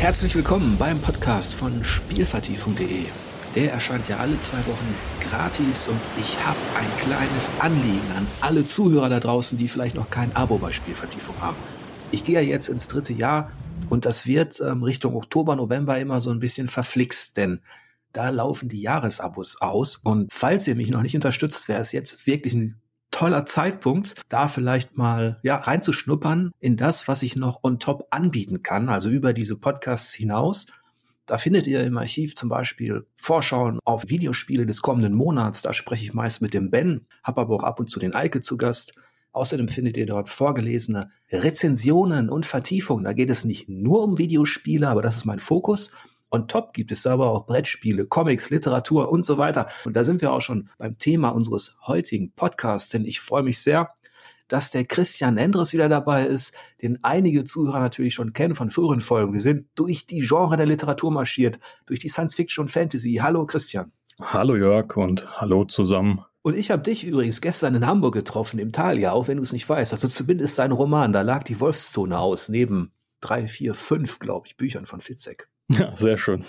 Herzlich willkommen beim Podcast von Spielvertiefung.de. Der erscheint ja alle 2 Wochen gratis und ich habe ein kleines Anliegen an alle Zuhörer da draußen, die vielleicht noch kein Abo bei Spielvertiefung haben. Ich gehe ja jetzt ins 3. Jahr und das wird Richtung Oktober, November immer so ein bisschen verflixt, denn da laufen die Jahresabos aus und falls ihr mich noch nicht unterstützt, wäre es jetzt wirklich ein toller Zeitpunkt, da vielleicht mal reinzuschnuppern in das, was ich noch on top anbieten kann, also über diese Podcasts hinaus. Da findet ihr im Archiv zum Beispiel Vorschauen auf Videospiele des kommenden Monats. Da spreche ich meist mit dem Ben, habe aber auch ab und zu den Eike zu Gast. Außerdem findet ihr dort vorgelesene Rezensionen und Vertiefungen. Da geht es nicht nur um Videospiele, aber das ist mein Fokus. On top gibt es aber auch Brettspiele, Comics, Literatur und so weiter. Und da sind wir auch schon beim Thema unseres heutigen Podcasts, denn ich freue mich sehr, dass der Christian Endres wieder dabei ist, den einige Zuhörer natürlich schon kennen von früheren Folgen. Wir sind durch die Genre der Literatur marschiert, durch die Science-Fiction und Fantasy. Hallo Christian. Hallo Jörg und hallo zusammen. Und ich habe dich übrigens gestern in Hamburg getroffen, im Thalia, auch wenn du es nicht weißt. Also zumindest dein Roman, da lag die Wolfszone aus, neben 3, 4, 5, glaube ich, Büchern von Fitzek. Ja, sehr schön.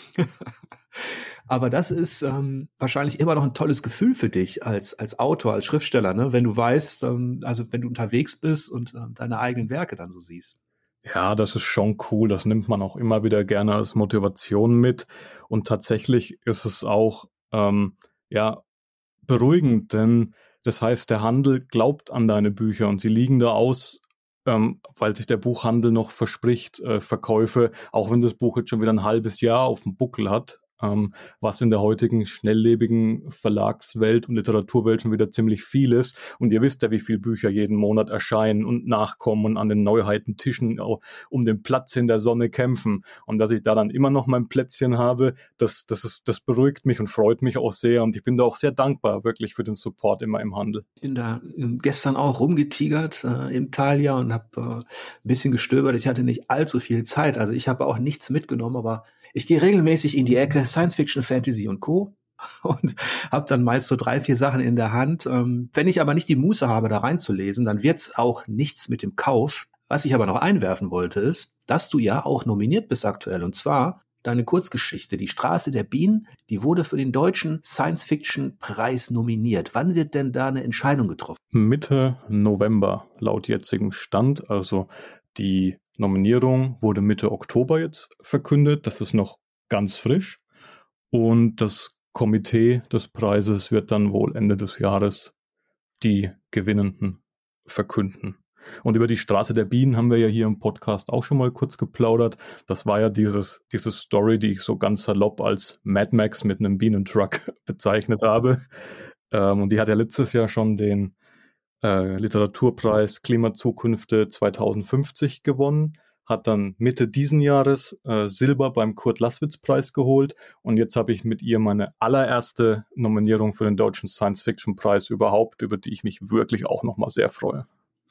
Aber das ist wahrscheinlich immer noch ein tolles Gefühl für dich als Autor, als Schriftsteller, ne? Wenn du weißt, also wenn du unterwegs bist und deine eigenen Werke dann so siehst. Ja, das ist schon cool. Das nimmt man auch immer wieder gerne als Motivation mit. Und tatsächlich ist es auch beruhigend, denn das heißt, der Handel glaubt an deine Bücher und sie liegen da aus, weil sich der Buchhandel noch verspricht, Verkäufe, auch wenn das Buch jetzt schon wieder ein halbes Jahr auf dem Buckel hat. Was in der heutigen schnelllebigen Verlagswelt und Literaturwelt schon wieder ziemlich viel ist. Und ihr wisst ja, wie viele Bücher jeden Monat erscheinen und nachkommen und an den Neuheitentischen um den Platz in der Sonne kämpfen. Und dass ich da dann immer noch mein Plätzchen habe, das beruhigt mich und freut mich auch sehr. Und ich bin da auch sehr dankbar wirklich für den Support immer im Handel. Ich bin da gestern auch rumgetigert im Thalia und habe ein bisschen gestöbert. Ich hatte nicht allzu viel Zeit, also ich habe auch nichts mitgenommen, aber ich gehe regelmäßig in die Ecke Science Fiction, Fantasy und Co. und habe dann meist so 3, 4 Sachen in der Hand. Wenn ich aber nicht die Muße habe, da reinzulesen, dann wird's auch nichts mit dem Kauf. Was ich aber noch einwerfen wollte, ist, dass du ja auch nominiert bist aktuell. Und zwar deine Kurzgeschichte, Die Straße der Bienen, die wurde für den Deutschen Science-Fiction-Preis nominiert. Wann wird denn da eine Entscheidung getroffen? Mitte November laut jetzigem Stand, also die Nominierung wurde Mitte Oktober jetzt verkündet. Das ist noch ganz frisch. Und das Komitee des Preises wird dann wohl Ende des Jahres die Gewinnenden verkünden. Und über die Straße der Bienen haben wir ja hier im Podcast auch schon mal kurz geplaudert. Das war ja diese Story, die ich so ganz salopp als Mad Max mit einem Bienentruck bezeichnet habe. Und die hat ja letztes Jahr schon den Literaturpreis Klimazukünfte 2050 gewonnen, hat dann Mitte diesen Jahres Silber beim Kurt-Laßwitz-Preis geholt und jetzt habe ich mit ihr meine allererste Nominierung für den Deutschen Science-Fiction-Preis überhaupt, über die ich mich wirklich auch nochmal sehr freue.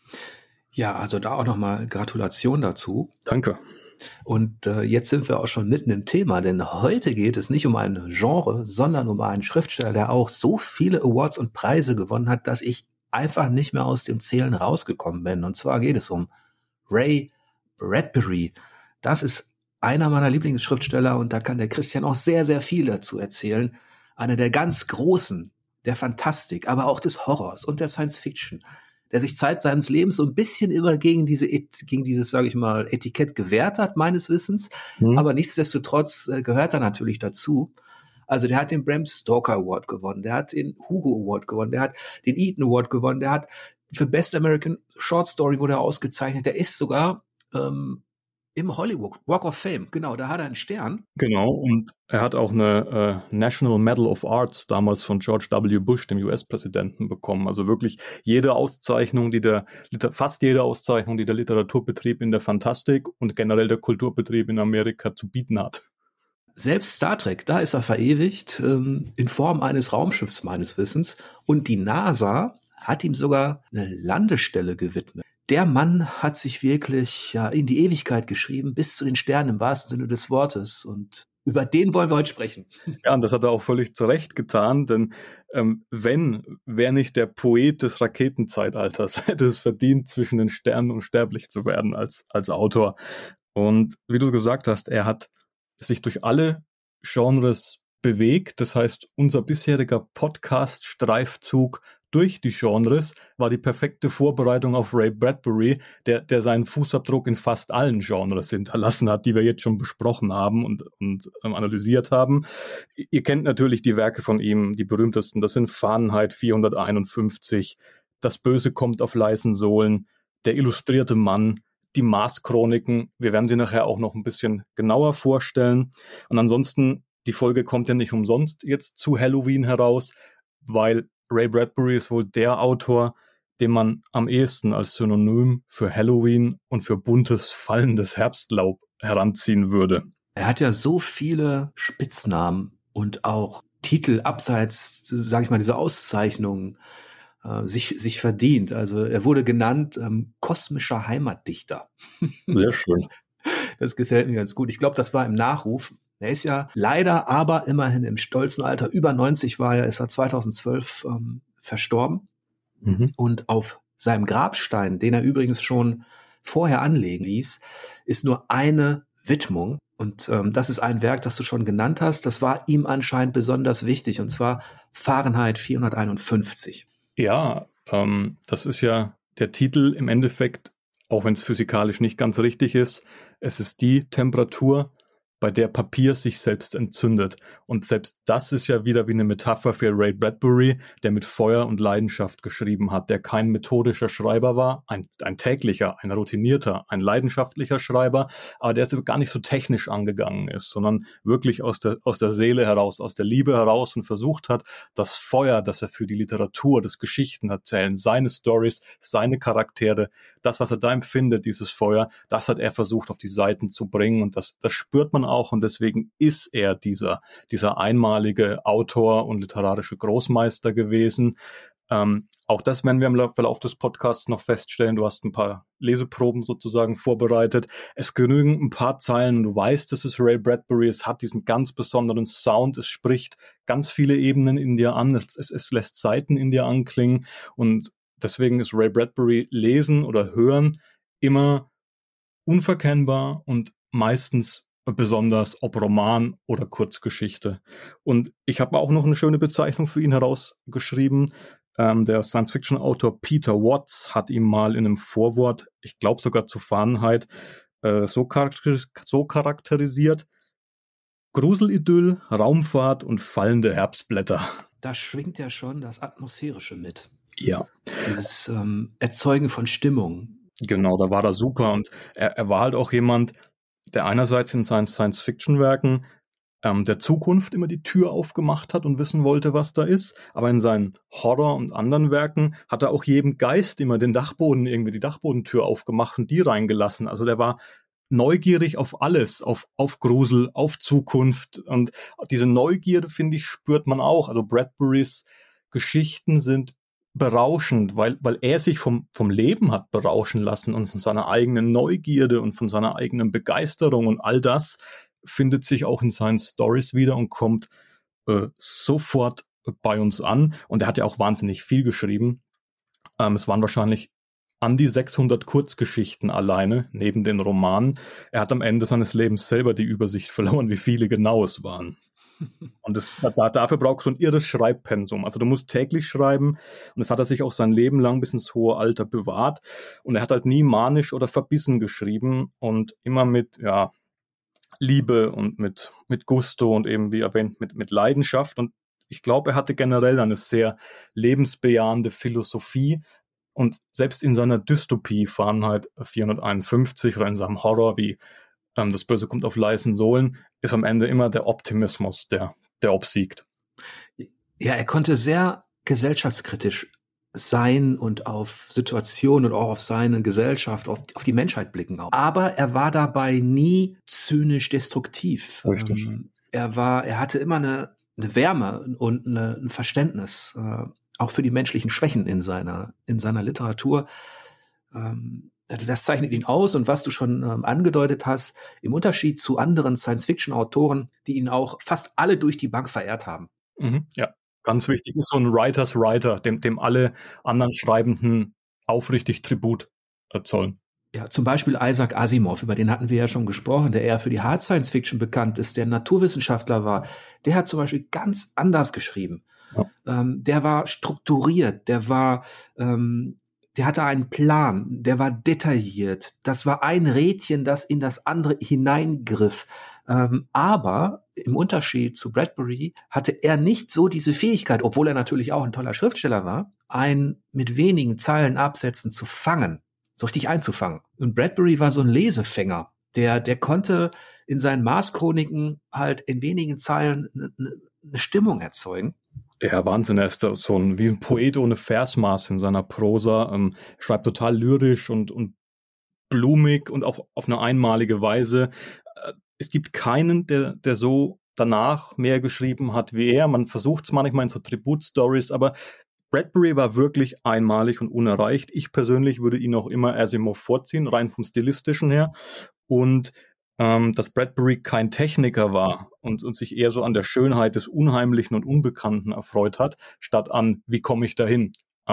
Ja, also da auch nochmal Gratulation dazu. Danke. Und jetzt sind wir auch schon mitten im Thema, denn heute geht es nicht um ein Genre, sondern um einen Schriftsteller, der auch so viele Awards und Preise gewonnen hat, dass ich einfach nicht mehr aus dem Zählen rausgekommen bin. Und zwar geht es um Ray Bradbury. Das ist einer meiner Lieblingsschriftsteller und da kann der Christian auch sehr, sehr viel dazu erzählen. Einer der ganz Großen, der Fantastik, aber auch des Horrors und der Science Fiction, der sich Zeit seines Lebens so ein bisschen immer gegen dieses, sage ich mal, Etikett gewehrt hat, meines Wissens. Aber nichtsdestotrotz gehört er natürlich dazu. Also der hat den Bram Stoker Award gewonnen, der hat den Hugo Award gewonnen, der hat den Eaton Award gewonnen, der hat für Best American Short Story wurde er ausgezeichnet, der ist sogar im Hollywood Walk of Fame, genau, da hat er einen Stern. Genau, und er hat auch eine National Medal of Arts damals von George W. Bush, dem US-Präsidenten, bekommen. Also wirklich jede Auszeichnung, fast jede Auszeichnung, die der Literaturbetrieb in der Fantastik und generell der Kulturbetrieb in Amerika zu bieten hat. Selbst Star Trek, da ist er verewigt, in Form eines Raumschiffs meines Wissens. Und die NASA hat ihm sogar eine Landestelle gewidmet. Der Mann hat sich wirklich in die Ewigkeit geschrieben, bis zu den Sternen im wahrsten Sinne des Wortes. Und über den wollen wir heute sprechen. Ja, und das hat er auch völlig zu Recht getan, denn wäre nicht der Poet des Raketenzeitalters, hätte es verdient, zwischen den Sternen unsterblich zu werden als Autor. Und wie du gesagt hast, er hat sich durch alle Genres bewegt. Das heißt, unser bisheriger Podcast-Streifzug durch die Genres war die perfekte Vorbereitung auf Ray Bradbury, der seinen Fußabdruck in fast allen Genres hinterlassen hat, die wir jetzt schon besprochen haben und analysiert haben. Ihr kennt natürlich die Werke von ihm, die berühmtesten. Das sind Fahrenheit 451, Das Böse kommt auf leisen Sohlen, Der illustrierte Mann, die Mars-Chroniken. Wir werden sie nachher auch noch ein bisschen genauer vorstellen. Und ansonsten, die Folge kommt ja nicht umsonst jetzt zu Halloween heraus, weil Ray Bradbury ist wohl der Autor, den man am ehesten als Synonym für Halloween und für buntes, fallendes Herbstlaub heranziehen würde. Er hat ja so viele Spitznamen und auch Titel abseits, sage ich mal, dieser Auszeichnungen sich verdient. Also er wurde genannt kosmischer Heimatdichter. Sehr schön. Das gefällt mir ganz gut. Ich glaube, das war im Nachruf. Er ist ja leider aber immerhin im stolzen Alter, über 90 war er, ist er 2012 verstorben. Mhm. Und auf seinem Grabstein, den er übrigens schon vorher anlegen ließ, ist nur eine Widmung. Und das ist ein Werk, das du schon genannt hast. Das war ihm anscheinend besonders wichtig, und zwar Fahrenheit 451. Ja, das ist ja der Titel im Endeffekt, auch wenn es physikalisch nicht ganz richtig ist. Es ist die Temperatur, bei der Papier sich selbst entzündet. Und selbst das ist ja wieder wie eine Metapher für Ray Bradbury, der mit Feuer und Leidenschaft geschrieben hat, der kein methodischer Schreiber war, ein täglicher, ein routinierter, ein leidenschaftlicher Schreiber, aber der gar nicht so technisch angegangen ist, sondern wirklich aus der Seele heraus, aus der Liebe heraus und versucht hat, das Feuer, das er für die Literatur, das Geschichtenerzählen, seine Stories, seine Charaktere, das, was er da empfindet, dieses Feuer, das hat er versucht auf die Seiten zu bringen, und das spürt man auch, und deswegen ist er dieser einmalige Autor und literarische Großmeister gewesen. Auch das werden wir im Verlauf des Podcasts noch feststellen. Du hast ein paar Leseproben sozusagen vorbereitet. Es genügen ein paar Zeilen, du weißt, es ist Ray Bradbury, es hat diesen ganz besonderen Sound, es spricht ganz viele Ebenen in dir an, es lässt Seiten in dir anklingen, und deswegen ist Ray Bradbury lesen oder hören immer unverkennbar und meistens besonders ob Roman oder Kurzgeschichte. Und ich habe auch noch eine schöne Bezeichnung für ihn herausgeschrieben. Der Science-Fiction-Autor Peter Watts hat ihm mal in einem Vorwort, ich glaube sogar zu Fahrenheit, so charakterisiert: Gruselidyll, Raumfahrt und fallende Herbstblätter. Da schwingt ja schon das Atmosphärische mit. Ja. Dieses Erzeugen von Stimmung. Genau, da war er super, und er war halt auch jemand, der einerseits in seinen Science-Fiction-Werken der Zukunft immer die Tür aufgemacht hat und wissen wollte, was da ist, aber in seinen Horror- und anderen Werken hat er auch jedem Geist immer den Dachboden, irgendwie die Dachbodentür aufgemacht und die reingelassen. Also der war neugierig auf alles, auf Grusel, auf Zukunft, und diese Neugierde, finde ich, spürt man auch. Also Bradburys Geschichten sind berauschend, weil er sich vom Leben hat berauschen lassen und von seiner eigenen Neugierde und von seiner eigenen Begeisterung, und all das findet sich auch in seinen Stories wieder und kommt sofort bei uns an. Und er hat ja auch wahnsinnig viel geschrieben. Es waren wahrscheinlich an die 600 Kurzgeschichten alleine, neben den Romanen. Er hat am Ende seines Lebens selber die Übersicht verloren, wie viele genau es waren. Und dafür brauchst du ein irres Schreibpensum. Also du musst täglich schreiben, und das hat er sich auch sein Leben lang bis ins hohe Alter bewahrt. Und er hat halt nie manisch oder verbissen geschrieben und immer mit Liebe und mit Gusto und eben, wie erwähnt, mit Leidenschaft. Und ich glaube, er hatte generell eine sehr lebensbejahende Philosophie. Und selbst in seiner Dystopie, Fahrenheit 451, oder in seinem Horror wie Das Böse kommt auf leisen Sohlen, ist am Ende immer der Optimismus, der obsiegt. Ja, er konnte sehr gesellschaftskritisch sein und auf Situationen und auch auf seine Gesellschaft, auf die Menschheit blicken. Aber er war dabei nie zynisch destruktiv. Richtig. Er hatte immer eine Wärme und ein Verständnis, auch für die menschlichen Schwächen in seiner Literatur. Das zeichnet ihn aus, und was du schon angedeutet hast, im Unterschied zu anderen Science-Fiction-Autoren, die ihn auch fast alle durch die Bank verehrt haben. Mhm, ja, ganz wichtig ist so ein Writers Writer, dem alle anderen Schreibenden aufrichtig Tribut zollen. Ja, zum Beispiel Isaac Asimov, über den hatten wir ja schon gesprochen, der eher für die Hard Science Fiction bekannt ist, der Naturwissenschaftler war. Der hat zum Beispiel ganz anders geschrieben. Ja. Der war strukturiert, der hatte einen Plan, der war detailliert. Das war ein Rädchen, das in das andere hineingriff. Aber im Unterschied zu Bradbury hatte er nicht so diese Fähigkeit, obwohl er natürlich auch ein toller Schriftsteller war, einen mit wenigen Zeilen Absätzen zu fangen, so richtig einzufangen. Und Bradbury war so ein Lesefänger. Der konnte in seinen Mars-Chroniken halt in wenigen Zeilen eine Stimmung erzeugen. Ja, Wahnsinn, er ist so wie ein Poet ohne Versmaß in seiner Prosa. Schreibt total lyrisch und blumig und auch auf eine einmalige Weise. Es gibt keinen, der so danach mehr geschrieben hat wie er. Man versucht es manchmal in so Tribut-Stories, aber Bradbury war wirklich einmalig und unerreicht. Ich persönlich würde ihn auch immer Asimov vorziehen, rein vom Stilistischen her. Und dass Bradbury kein Techniker war und sich eher so an der Schönheit des Unheimlichen und Unbekannten erfreut hat, statt an, wie komme ich dahin,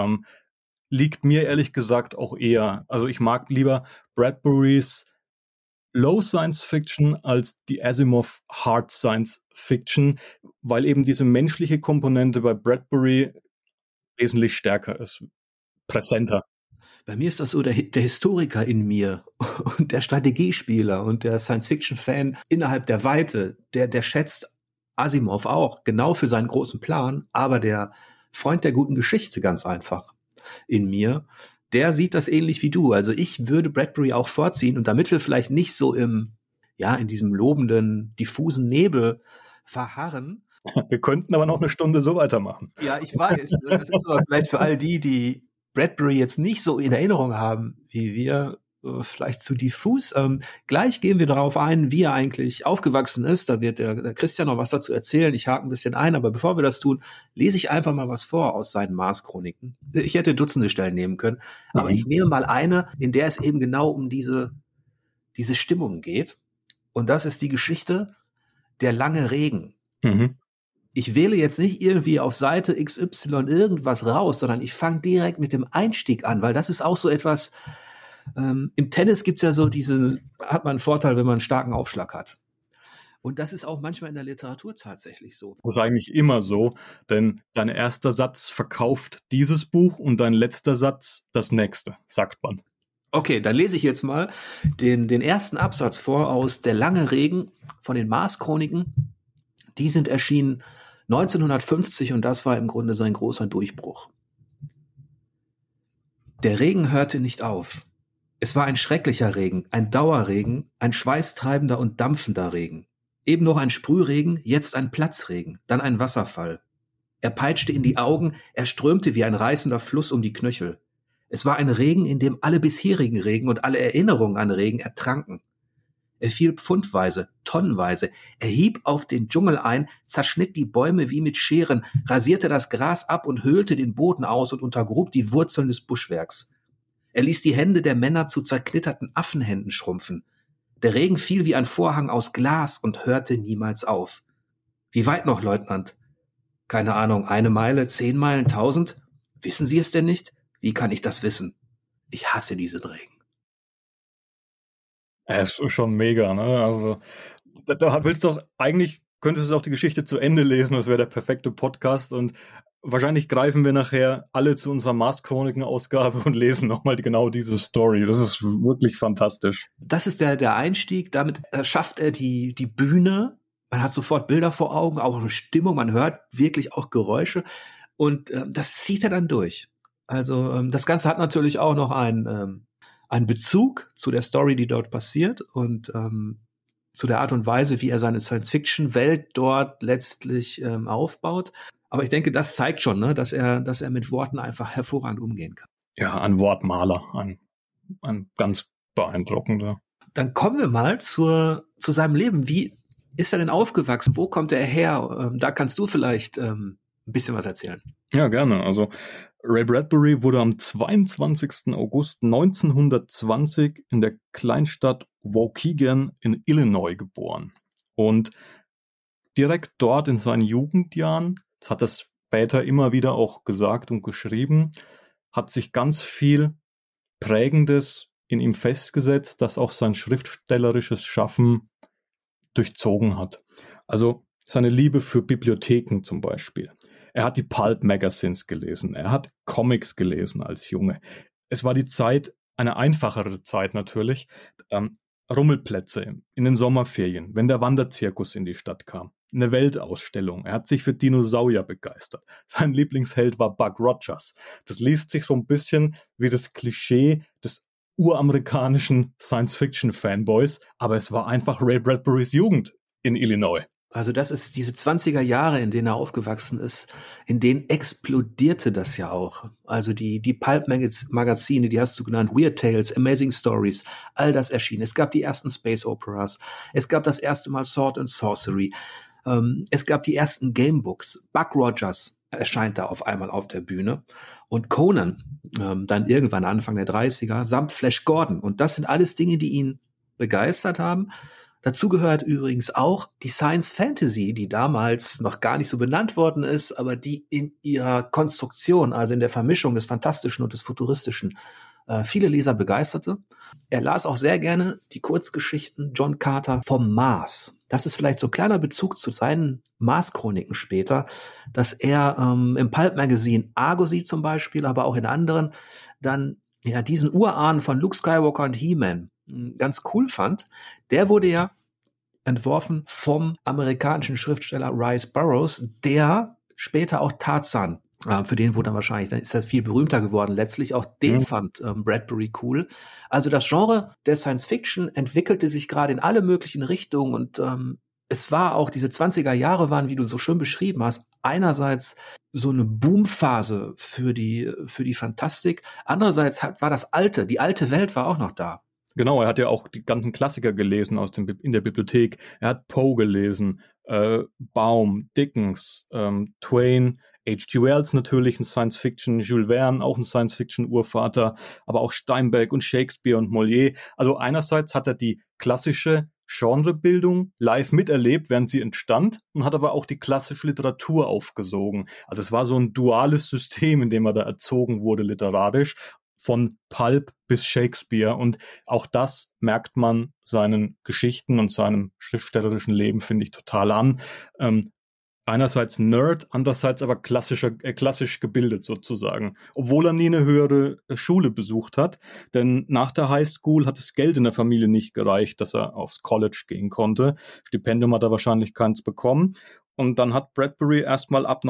liegt mir ehrlich gesagt auch eher. Also ich mag lieber Bradburys Low Science Fiction als die Asimov Hard Science Fiction, weil eben diese menschliche Komponente bei Bradbury wesentlich stärker ist, präsenter. Bei mir ist das so der Historiker in mir und der Strategiespieler und der Science-Fiction-Fan innerhalb der Weite, der schätzt Asimov auch, genau für seinen großen Plan, aber der Freund der guten Geschichte ganz einfach in mir, der sieht das ähnlich wie du. Also ich würde Bradbury auch vorziehen und damit wir vielleicht nicht so in diesem lobenden, diffusen Nebel verharren. Wir könnten aber noch eine Stunde so weitermachen. Ja, ich weiß. Das ist aber vielleicht für all die Bradbury jetzt nicht so in Erinnerung haben, wie wir, vielleicht zu diffus. Gleich gehen wir darauf ein, wie er eigentlich aufgewachsen ist. Da wird der Christian noch was dazu erzählen. Ich hake ein bisschen ein, aber bevor wir das tun, lese ich einfach mal was vor aus seinen Mars-Chroniken. Ich hätte Dutzende Stellen nehmen können, aber ich nehme mal eine, in der es eben genau um diese Stimmung geht. Und das ist die Geschichte Der lange Regen. Mhm. Ich wähle jetzt nicht irgendwie auf Seite XY irgendwas raus, sondern ich fange direkt mit dem Einstieg an, weil das ist auch so etwas, im Tennis gibt's ja so hat man einen Vorteil, wenn man einen starken Aufschlag hat. Und das ist auch manchmal in der Literatur tatsächlich so. Das ist eigentlich immer so, denn dein erster Satz verkauft dieses Buch und dein letzter Satz das nächste, sagt man. Okay, dann lese ich jetzt mal den ersten Absatz vor aus Der lange Regen von den Mars-Chroniken. Die sind erschienen 1950 und das war im Grunde sein großer Durchbruch. Der Regen hörte nicht auf. Es war ein schrecklicher Regen, ein Dauerregen, ein schweißtreibender und dampfender Regen. Eben noch ein Sprühregen, jetzt ein Platzregen, dann ein Wasserfall. Er peitschte in die Augen, er strömte wie ein reißender Fluss um die Knöchel. Es war ein Regen, in dem alle bisherigen Regen und alle Erinnerungen an Regen ertranken. Er fiel pfundweise, tonnenweise. Er hieb auf den Dschungel ein, zerschnitt die Bäume wie mit Scheren, rasierte das Gras ab und höhlte den Boden aus und untergrub die Wurzeln des Buschwerks. Er ließ die Hände der Männer zu zerknitterten Affenhänden schrumpfen. Der Regen fiel wie ein Vorhang aus Glas und hörte niemals auf. Wie weit noch, Leutnant? Keine Ahnung, 1 Meile, 10 Meilen, 1000? Wissen Sie es denn nicht? Wie kann ich das wissen? Ich hasse diesen Regen. Es ist schon mega, ne? Also, da willst du doch, eigentlich könntest du auch die Geschichte zu Ende lesen, das wäre der perfekte Podcast und wahrscheinlich greifen wir nachher alle zu unserer Mars-Chroniken-Ausgabe und lesen nochmal genau diese Story. Das ist wirklich fantastisch. Das ist der Einstieg, damit schafft er die Bühne, man hat sofort Bilder vor Augen, auch eine Stimmung, man hört wirklich auch Geräusche und das zieht er dann durch. Also das Ganze hat natürlich auch noch einen Bezug zu der Story, die dort passiert und zu der Art und Weise, wie er seine Science-Fiction-Welt dort letztlich aufbaut. Aber ich denke, das zeigt schon, ne, dass er mit Worten einfach hervorragend umgehen kann. Ja, ein Wortmaler, ein ganz beeindruckender. Dann kommen wir mal zu seinem Leben. Wie ist er denn aufgewachsen? Wo kommt er her? Da kannst du vielleicht ein bisschen was erzählen. Ja, gerne. Also Ray Bradbury wurde am 22. August 1920 in der Kleinstadt Waukegan in Illinois geboren. Und direkt dort in seinen Jugendjahren, das hat er später immer wieder auch gesagt und geschrieben, hat sich ganz viel Prägendes in ihm festgesetzt, das auch sein schriftstellerisches Schaffen durchzogen hat. Also seine Liebe für Bibliotheken zum Beispiel. Er hat die Pulp Magazines gelesen. Er hat Comics gelesen als Junge. Es war die Zeit, eine einfachere Zeit natürlich, Rummelplätze in den Sommerferien, wenn der Wanderzirkus in die Stadt kam. Eine Weltausstellung. Er hat sich für Dinosaurier begeistert. Sein Lieblingsheld war Buck Rogers. Das liest sich so ein bisschen wie das Klischee des uramerikanischen Science-Fiction-Fanboys, aber es war einfach Ray Bradburys Jugend in Illinois. Also das ist diese 20er Jahre, in denen er aufgewachsen ist, in denen explodierte das ja auch. Also die Pulp-Magazine, die hast du genannt, Weird Tales, Amazing Stories, all das erschien. Es gab die ersten Space Operas, es gab das erste Mal Sword and Sorcery, es gab die ersten Gamebooks. Buck Rogers erscheint da auf einmal auf der Bühne und Conan, dann irgendwann Anfang der 30er, samt Flash Gordon. Und das sind alles Dinge, die ihn begeistert haben. Dazu gehört übrigens auch die Science Fantasy, die damals noch gar nicht so benannt worden ist, aber die in ihrer Konstruktion, also in der Vermischung des Fantastischen und des Futuristischen, viele Leser begeisterte. Er las auch sehr gerne die Kurzgeschichten John Carter vom Mars. Das ist vielleicht so ein kleiner Bezug zu seinen Mars-Chroniken später, dass er im Pulp Magazine Argosy zum Beispiel, aber auch in anderen, dann ja diesen Urahn von Luke Skywalker und He-Man ganz cool fand. Der wurde ja entworfen vom amerikanischen Schriftsteller Rice Burroughs, der später auch Tarzan, für den wurde er wahrscheinlich, dann ist er viel berühmter geworden, letztlich auch den fand Bradbury cool. Also das Genre der Science Fiction entwickelte sich gerade in alle möglichen Richtungen und es war auch, diese 20er Jahre waren, wie du so schön beschrieben hast, einerseits so eine Boomphase für die Fantastik, andererseits war die alte Welt war auch noch da. Genau, er hat ja auch die ganzen Klassiker gelesen in der Bibliothek. Er hat Poe gelesen, Baum, Dickens, Twain, H.G. Wells natürlich, ein Science-Fiction, Jules Verne, auch ein Science-Fiction-Urvater, aber auch Steinbeck und Shakespeare und Molière. Also einerseits hat er die klassische Genrebildung live miterlebt, während sie entstand, und hat aber auch die klassische Literatur aufgesogen. Also es war so ein duales System, in dem er da erzogen wurde literarisch, von Pulp bis Shakespeare, und auch das merkt man seinen Geschichten und seinem schriftstellerischen Leben, finde ich, total an. Einerseits Nerd, andererseits aber klassisch gebildet sozusagen, obwohl er nie eine höhere Schule besucht hat, denn nach der Highschool hat das Geld in der Familie nicht gereicht, dass er aufs College gehen konnte. Stipendium hat er wahrscheinlich keins bekommen. Und dann hat Bradbury erstmal ab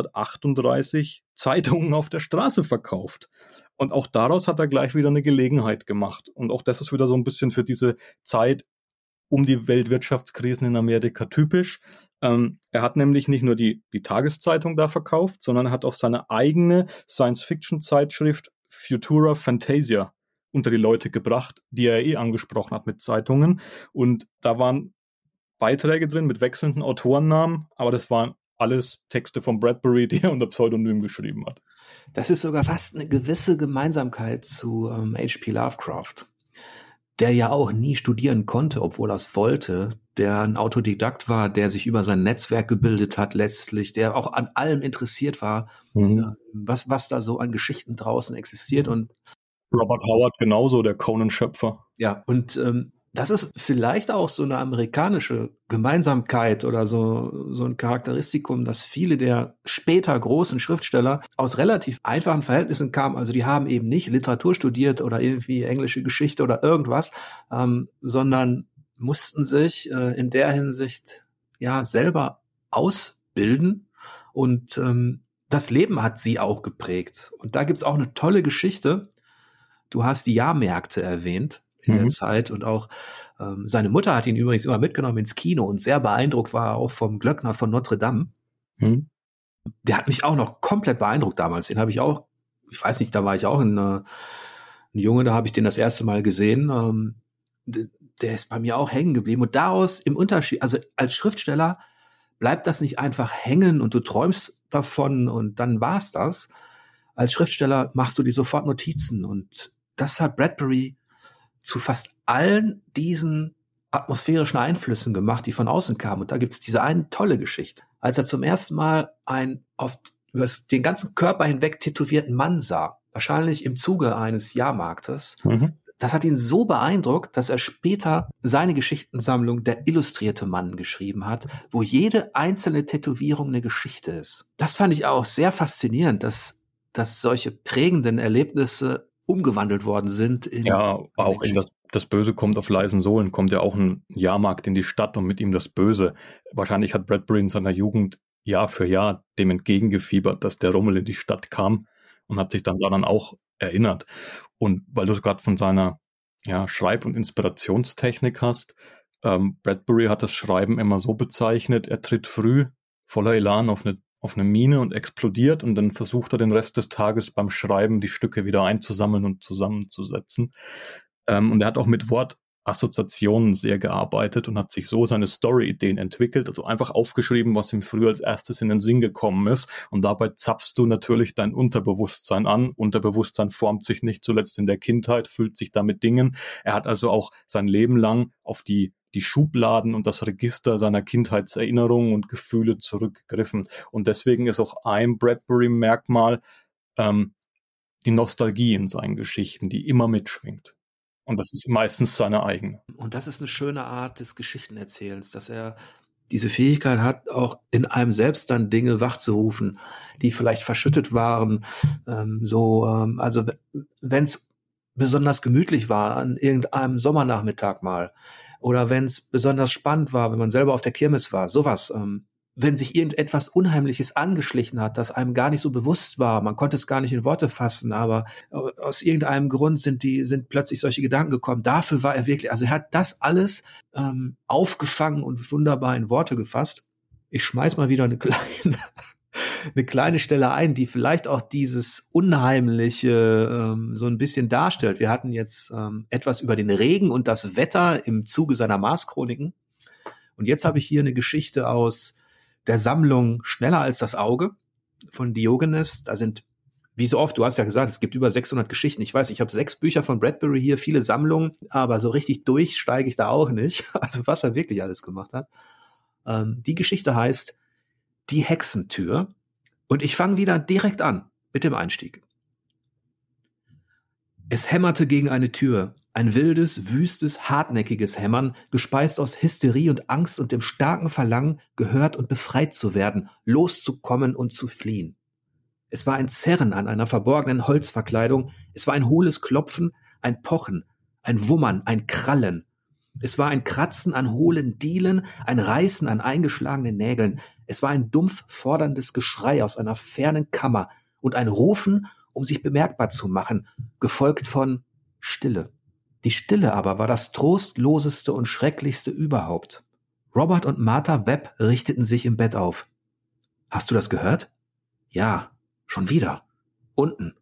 1938 Zeitungen auf der Straße verkauft. Und auch daraus hat er gleich wieder eine Gelegenheit gemacht. Und auch das ist wieder so ein bisschen für diese Zeit um die Weltwirtschaftskrisen in Amerika typisch. Er hat nämlich nicht nur die Tageszeitung da verkauft, sondern er hat auch seine eigene Science-Fiction-Zeitschrift Futura Fantasia unter die Leute gebracht, die er angesprochen hat mit Zeitungen. Und da waren Beiträge drin mit wechselnden Autorennamen, aber das waren alles Texte von Bradbury, die er unter Pseudonym geschrieben hat. Das ist sogar fast eine gewisse Gemeinsamkeit zu H.P. Lovecraft, der ja auch nie studieren konnte, obwohl er es wollte, der ein Autodidakt war, der sich über sein Netzwerk gebildet hat letztlich, der auch an allem interessiert war, was da so an Geschichten draußen existiert. Und Robert Howard genauso, der Conan-Schöpfer. Ja, und das ist vielleicht auch so eine amerikanische Gemeinsamkeit oder so ein Charakteristikum, dass viele der später großen Schriftsteller aus relativ einfachen Verhältnissen kamen. Also die haben eben nicht Literatur studiert oder irgendwie englische Geschichte oder irgendwas, sondern mussten sich in der Hinsicht ja selber ausbilden. Und das Leben hat sie auch geprägt. Und da gibt's auch eine tolle Geschichte. Du hast die Jahrmärkte erwähnt in der Zeit, und auch seine Mutter hat ihn übrigens immer mitgenommen ins Kino, und sehr beeindruckt war er auch vom Glöckner von Notre Dame. Der hat mich auch noch komplett beeindruckt damals. Den habe ich auch, ich weiß nicht, da war ich auch ein Junge, da habe ich den das erste Mal gesehen. Der ist bei mir auch hängen geblieben, und daraus im Unterschied, also als Schriftsteller bleibt das nicht einfach hängen und du träumst davon und dann war's das. Als Schriftsteller machst du dir sofort Notizen, und das hat Bradbury zu fast allen diesen atmosphärischen Einflüssen gemacht, die von außen kamen. Und da gibt's diese eine tolle Geschichte. Als er zum ersten Mal einen über den ganzen Körper hinweg tätowierten Mann sah, wahrscheinlich im Zuge eines Jahrmarktes, das hat ihn so beeindruckt, dass er später seine Geschichtensammlung Der illustrierte Mann geschrieben hat, wo jede einzelne Tätowierung eine Geschichte ist. Das fand ich auch sehr faszinierend, dass solche prägenden Erlebnisse umgewandelt worden sind in auch in das Böse kommt auf leisen Sohlen, kommt ja auch ein Jahrmarkt in die Stadt und mit ihm das Böse. Wahrscheinlich hat Bradbury in seiner Jugend Jahr für Jahr dem entgegengefiebert, dass der Rummel in die Stadt kam und hat sich dann daran auch erinnert. Und weil du es gerade von seiner Schreib- und Inspirationstechnik hast, Bradbury hat das Schreiben immer so bezeichnet, er tritt früh voller Elan auf eine Mine und explodiert und dann versucht er den Rest des Tages beim Schreiben die Stücke wieder einzusammeln und zusammenzusetzen. Und er hat auch mit Wortassoziationen sehr gearbeitet und hat sich so seine Story-Ideen entwickelt, also einfach aufgeschrieben, was ihm früher als erstes in den Sinn gekommen ist, und dabei zapfst du natürlich dein Unterbewusstsein an. Unterbewusstsein formt sich nicht zuletzt in der Kindheit, füllt sich da mit Dingen. Er hat also auch sein Leben lang auf die Schubladen und das Register seiner Kindheitserinnerungen und Gefühle zurückgegriffen. Und deswegen ist auch ein Bradbury-Merkmal die Nostalgie in seinen Geschichten, die immer mitschwingt. Und das ist meistens seine eigene. Und das ist eine schöne Art des Geschichtenerzählens, dass er diese Fähigkeit hat, auch in einem selbst dann Dinge wachzurufen, die vielleicht verschüttet waren. Also wenn es besonders gemütlich war an irgendeinem Sommernachmittag mal, oder wenn es besonders spannend war, wenn man selber auf der Kirmes war, sowas. Wenn sich irgendetwas Unheimliches angeschlichen hat, das einem gar nicht so bewusst war, man konnte es gar nicht in Worte fassen, aber aus irgendeinem Grund sind plötzlich solche Gedanken gekommen. Dafür war er wirklich, also er hat das alles aufgefangen und wunderbar in Worte gefasst. Ich schmeiß mal wieder eine kleine Stelle ein, die vielleicht auch dieses Unheimliche so ein bisschen darstellt. Wir hatten jetzt etwas über den Regen und das Wetter im Zuge seiner Mars-Chroniken. Und jetzt habe ich hier eine Geschichte aus der Sammlung Schneller als das Auge von Diogenes. Da sind, wie so oft, du hast ja gesagt, es gibt über 600 Geschichten. Ich weiß, ich habe 6 Bücher von Bradbury hier, viele Sammlungen, aber so richtig durchsteige ich da auch nicht. Also was er wirklich alles gemacht hat. Die Geschichte heißt Die Hexentür. Und ich fange wieder direkt an mit dem Einstieg. Es hämmerte gegen eine Tür. Ein wildes, wüstes, hartnäckiges Hämmern, gespeist aus Hysterie und Angst und dem starken Verlangen, gehört und befreit zu werden, loszukommen und zu fliehen. Es war ein Zerren an einer verborgenen Holzverkleidung, es war ein hohles Klopfen, ein Pochen, ein Wummern, ein Krallen. Es war ein Kratzen an hohlen Dielen, ein Reißen an eingeschlagenen Nägeln. Es war ein dumpf forderndes Geschrei aus einer fernen Kammer und ein Rufen, um sich bemerkbar zu machen, gefolgt von Stille. Die Stille aber war das trostloseste und schrecklichste überhaupt. Robert und Martha Webb richteten sich im Bett auf. Hast du das gehört? Ja, schon wieder. Unten.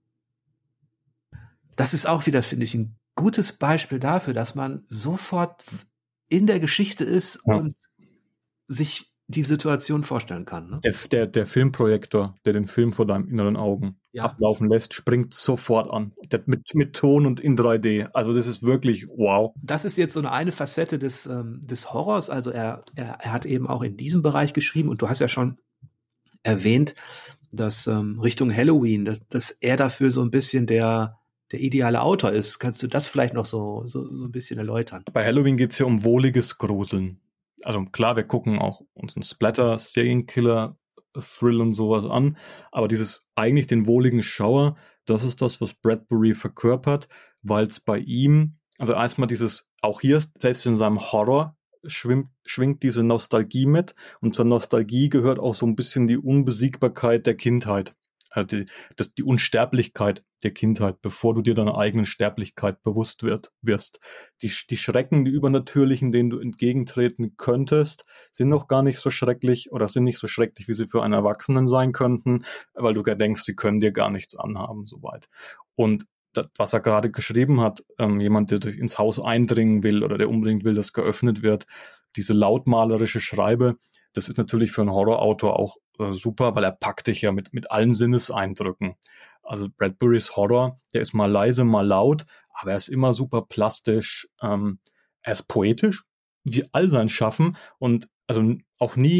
Das ist auch wieder, finde ich, ein gutes Beispiel dafür, dass man sofort in der Geschichte ist und sich die Situation vorstellen kann. Ne? Der Filmprojektor, der den Film vor deinen inneren Augen ablaufen lässt, springt sofort an. Mit Ton und in 3D. Also das ist wirklich wow. Das ist jetzt so eine Facette des Horrors. Also er hat eben auch in diesem Bereich geschrieben und du hast ja schon erwähnt, dass Richtung Halloween, dass er dafür so ein bisschen der ideale Autor ist. Kannst du das vielleicht noch so ein bisschen erläutern? Bei Halloween geht es ja um wohliges Gruseln. Also klar, wir gucken auch uns einen Splatter, Serienkiller, Thrill und sowas an, aber eigentlich den wohligen Schauer, das ist das, was Bradbury verkörpert, weil es bei ihm, also erstmal auch hier, selbst in seinem Horror, schwingt diese Nostalgie mit, und zur Nostalgie gehört auch so ein bisschen die Unbesiegbarkeit der Kindheit. Die Unsterblichkeit der Kindheit, bevor du dir deiner eigenen Sterblichkeit bewusst wirst. Die Schrecken, die Übernatürlichen, denen du entgegentreten könntest, sind noch gar nicht so schrecklich oder sind nicht so schrecklich, wie sie für einen Erwachsenen sein könnten, weil du gar denkst, sie können dir gar nichts anhaben, soweit. Und das, was er gerade geschrieben hat, jemand, der ins Haus eindringen will oder der unbedingt will, dass geöffnet wird, diese lautmalerische Schreibe, das ist natürlich für einen Horrorautor auch super, weil er packt dich ja mit allen Sinneseindrücken. Also Bradburys Horror, der ist mal leise, mal laut, aber er ist immer super plastisch. Er ist poetisch, wie all sein Schaffen, und also auch nie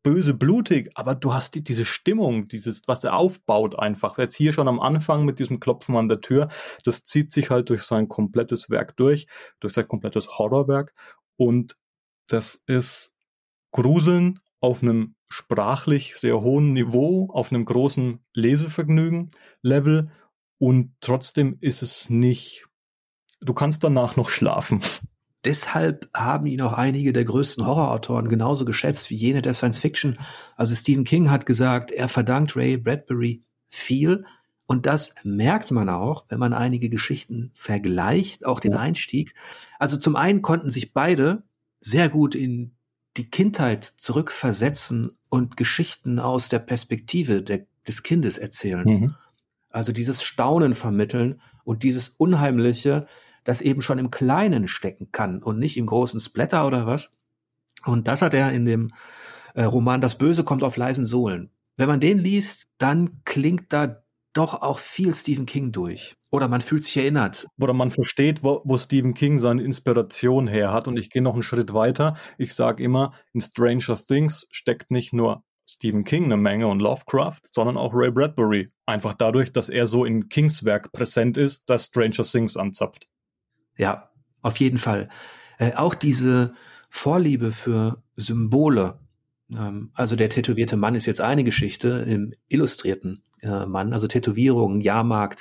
böse, blutig, aber du hast diese Stimmung, was er aufbaut einfach. Jetzt hier schon am Anfang mit diesem Klopfen an der Tür, das zieht sich halt durch sein komplettes Werk durch sein komplettes Horrorwerk, und das ist Gruseln auf einem sprachlich sehr hohen Niveau, auf einem großen Lesevergnügen-Level, und trotzdem ist es nicht, du kannst danach noch schlafen. Deshalb haben ihn auch einige der größten Horrorautoren genauso geschätzt wie jene der Science Fiction. Also Stephen King hat gesagt, er verdankt Ray Bradbury viel. Und das merkt man auch, wenn man einige Geschichten vergleicht, auch den Einstieg. Also zum einen konnten sich beide sehr gut in die Kindheit zurückversetzen und Geschichten aus der Perspektive des Kindes erzählen. Mhm. Also dieses Staunen vermitteln und dieses Unheimliche, das eben schon im Kleinen stecken kann und nicht im großen Splatter oder was. Und das hat er in dem Roman Das Böse kommt auf leisen Sohlen. Wenn man den liest, dann klingt da doch auch viel Stephen King durch. Oder man fühlt sich erinnert. Oder man versteht, wo Stephen King seine Inspiration her hat. Und ich gehe noch einen Schritt weiter. Ich sage immer, in Stranger Things steckt nicht nur Stephen King eine Menge und Lovecraft, sondern auch Ray Bradbury. Einfach dadurch, dass er so in Kings Werk präsent ist, dass Stranger Things anzapft. Ja, auf jeden Fall. Auch diese Vorliebe für Symbole. Also der tätowierte Mann ist jetzt eine Geschichte, im illustrierten Mann, also Tätowierungen, Jahrmarkt,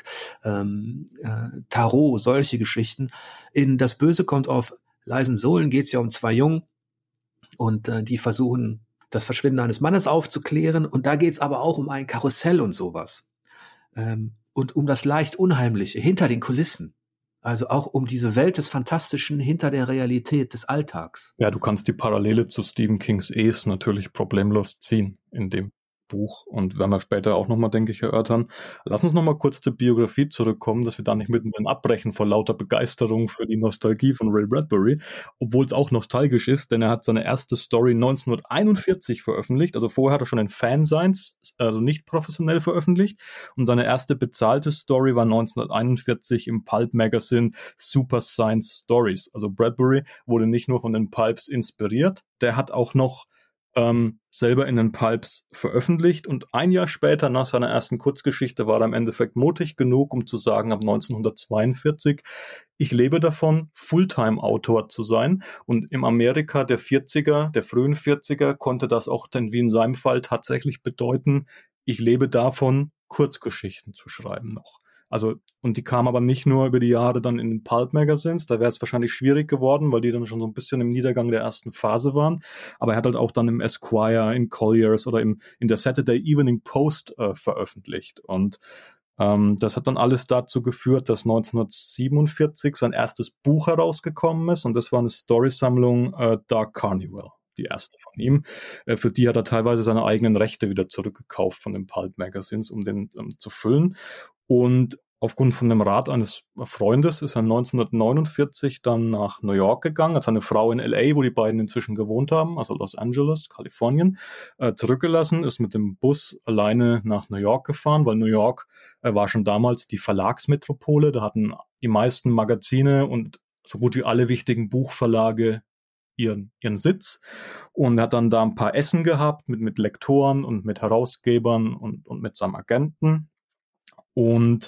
Tarot, solche Geschichten. In Das Böse kommt auf leisen Sohlen geht es ja um zwei Jungen und die versuchen, das Verschwinden eines Mannes aufzuklären. Und da geht es aber auch um ein Karussell und sowas. Und um das leicht Unheimliche hinter den Kulissen. Also auch um diese Welt des Fantastischen hinter der Realität des Alltags. Ja, du kannst die Parallele zu Stephen Kings Es natürlich problemlos ziehen in dem Buch, und werden wir später auch nochmal, denke ich, erörtern. Lass uns nochmal kurz zur Biografie zurückkommen, dass wir da nicht mittendrin abbrechen vor lauter Begeisterung für die Nostalgie von Ray Bradbury, obwohl es auch nostalgisch ist, denn er hat seine erste Story 1941 veröffentlicht, also vorher hat er schon in Fanzines, also nicht professionell veröffentlicht, und seine erste bezahlte Story war 1941 im Pulp-Magazine Super Science Stories. Also Bradbury wurde nicht nur von den Pulps inspiriert, der hat auch noch selber in den Pulps veröffentlicht, und ein Jahr später nach seiner ersten Kurzgeschichte war er im Endeffekt mutig genug, um zu sagen, ab 1942, ich lebe davon, Fulltime-Autor zu sein, und im Amerika der 40er, der frühen 40er, konnte das auch dann wie in seinem Fall tatsächlich bedeuten, ich lebe davon, Kurzgeschichten zu schreiben noch. Also, und die kamen aber nicht nur über die Jahre dann in den Pulp-Magazines, da wäre es wahrscheinlich schwierig geworden, weil die dann schon so ein bisschen im Niedergang der ersten Phase waren, aber er hat halt auch dann im Esquire, in Collier's oder in der Saturday Evening Post veröffentlicht, und das hat dann alles dazu geführt, dass 1947 sein erstes Buch herausgekommen ist, und das war eine Storysammlung Dark Carnival, die erste von ihm. Für die hat er teilweise seine eigenen Rechte wieder zurückgekauft von den Pulp-Magazines, um den zu füllen. Und aufgrund von dem Rat eines Freundes ist er 1949 dann nach New York gegangen, hat seine Frau in L.A., wo die beiden inzwischen gewohnt haben, also Los Angeles, Kalifornien, zurückgelassen, ist mit dem Bus alleine nach New York gefahren, weil New York war schon damals die Verlagsmetropole, da hatten die meisten Magazine und so gut wie alle wichtigen Buchverlage ihren Sitz, und hat dann da ein paar Essen gehabt mit Lektoren und mit Herausgebern und mit seinem Agenten. Und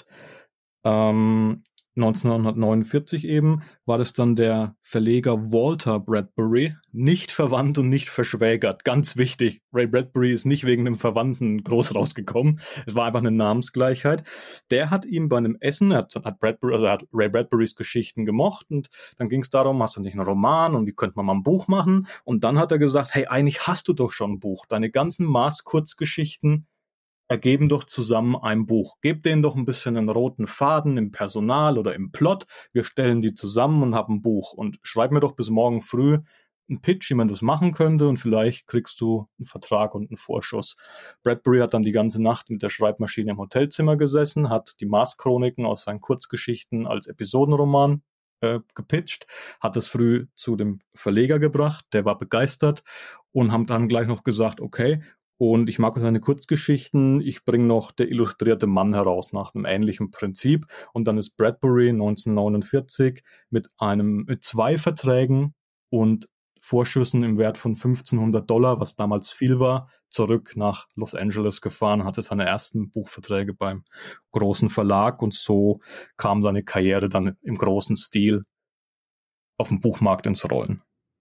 1949 eben war das dann der Verleger Walter Bradbury, nicht verwandt und nicht verschwägert. Ganz wichtig, Ray Bradbury ist nicht wegen einem Verwandten groß rausgekommen. Es war einfach eine Namensgleichheit. Der hat ihm bei einem Essen, er hat Ray Bradburys Geschichten gemocht, und dann ging es darum, hast du nicht einen Roman und wie könnte man mal ein Buch machen? Und dann hat er gesagt, hey, eigentlich hast du doch schon ein Buch. Deine ganzen Mars-Kurzgeschichten ergeben doch zusammen ein Buch. Gebt denen doch ein bisschen einen roten Faden im Personal oder im Plot. Wir stellen die zusammen und haben ein Buch. Und schreib mir doch bis morgen früh einen Pitch, wie man das machen könnte, und vielleicht kriegst du einen Vertrag und einen Vorschuss. Bradbury hat dann die ganze Nacht mit der Schreibmaschine im Hotelzimmer gesessen, hat die Mars-Chroniken aus seinen Kurzgeschichten als Episodenroman gepitcht, hat es früh zu dem Verleger gebracht, der war begeistert, und haben dann gleich noch gesagt, okay, und ich mag seine Kurzgeschichten, ich bringe noch Der illustrierte Mann heraus nach einem ähnlichen Prinzip. Und dann ist Bradbury 1949 mit 2 Verträgen und Vorschüssen im Wert von $1.500, was damals viel war, zurück nach Los Angeles gefahren, hatte seine ersten Buchverträge beim großen Verlag und so kam seine Karriere dann im großen Stil auf dem Buchmarkt ins Rollen.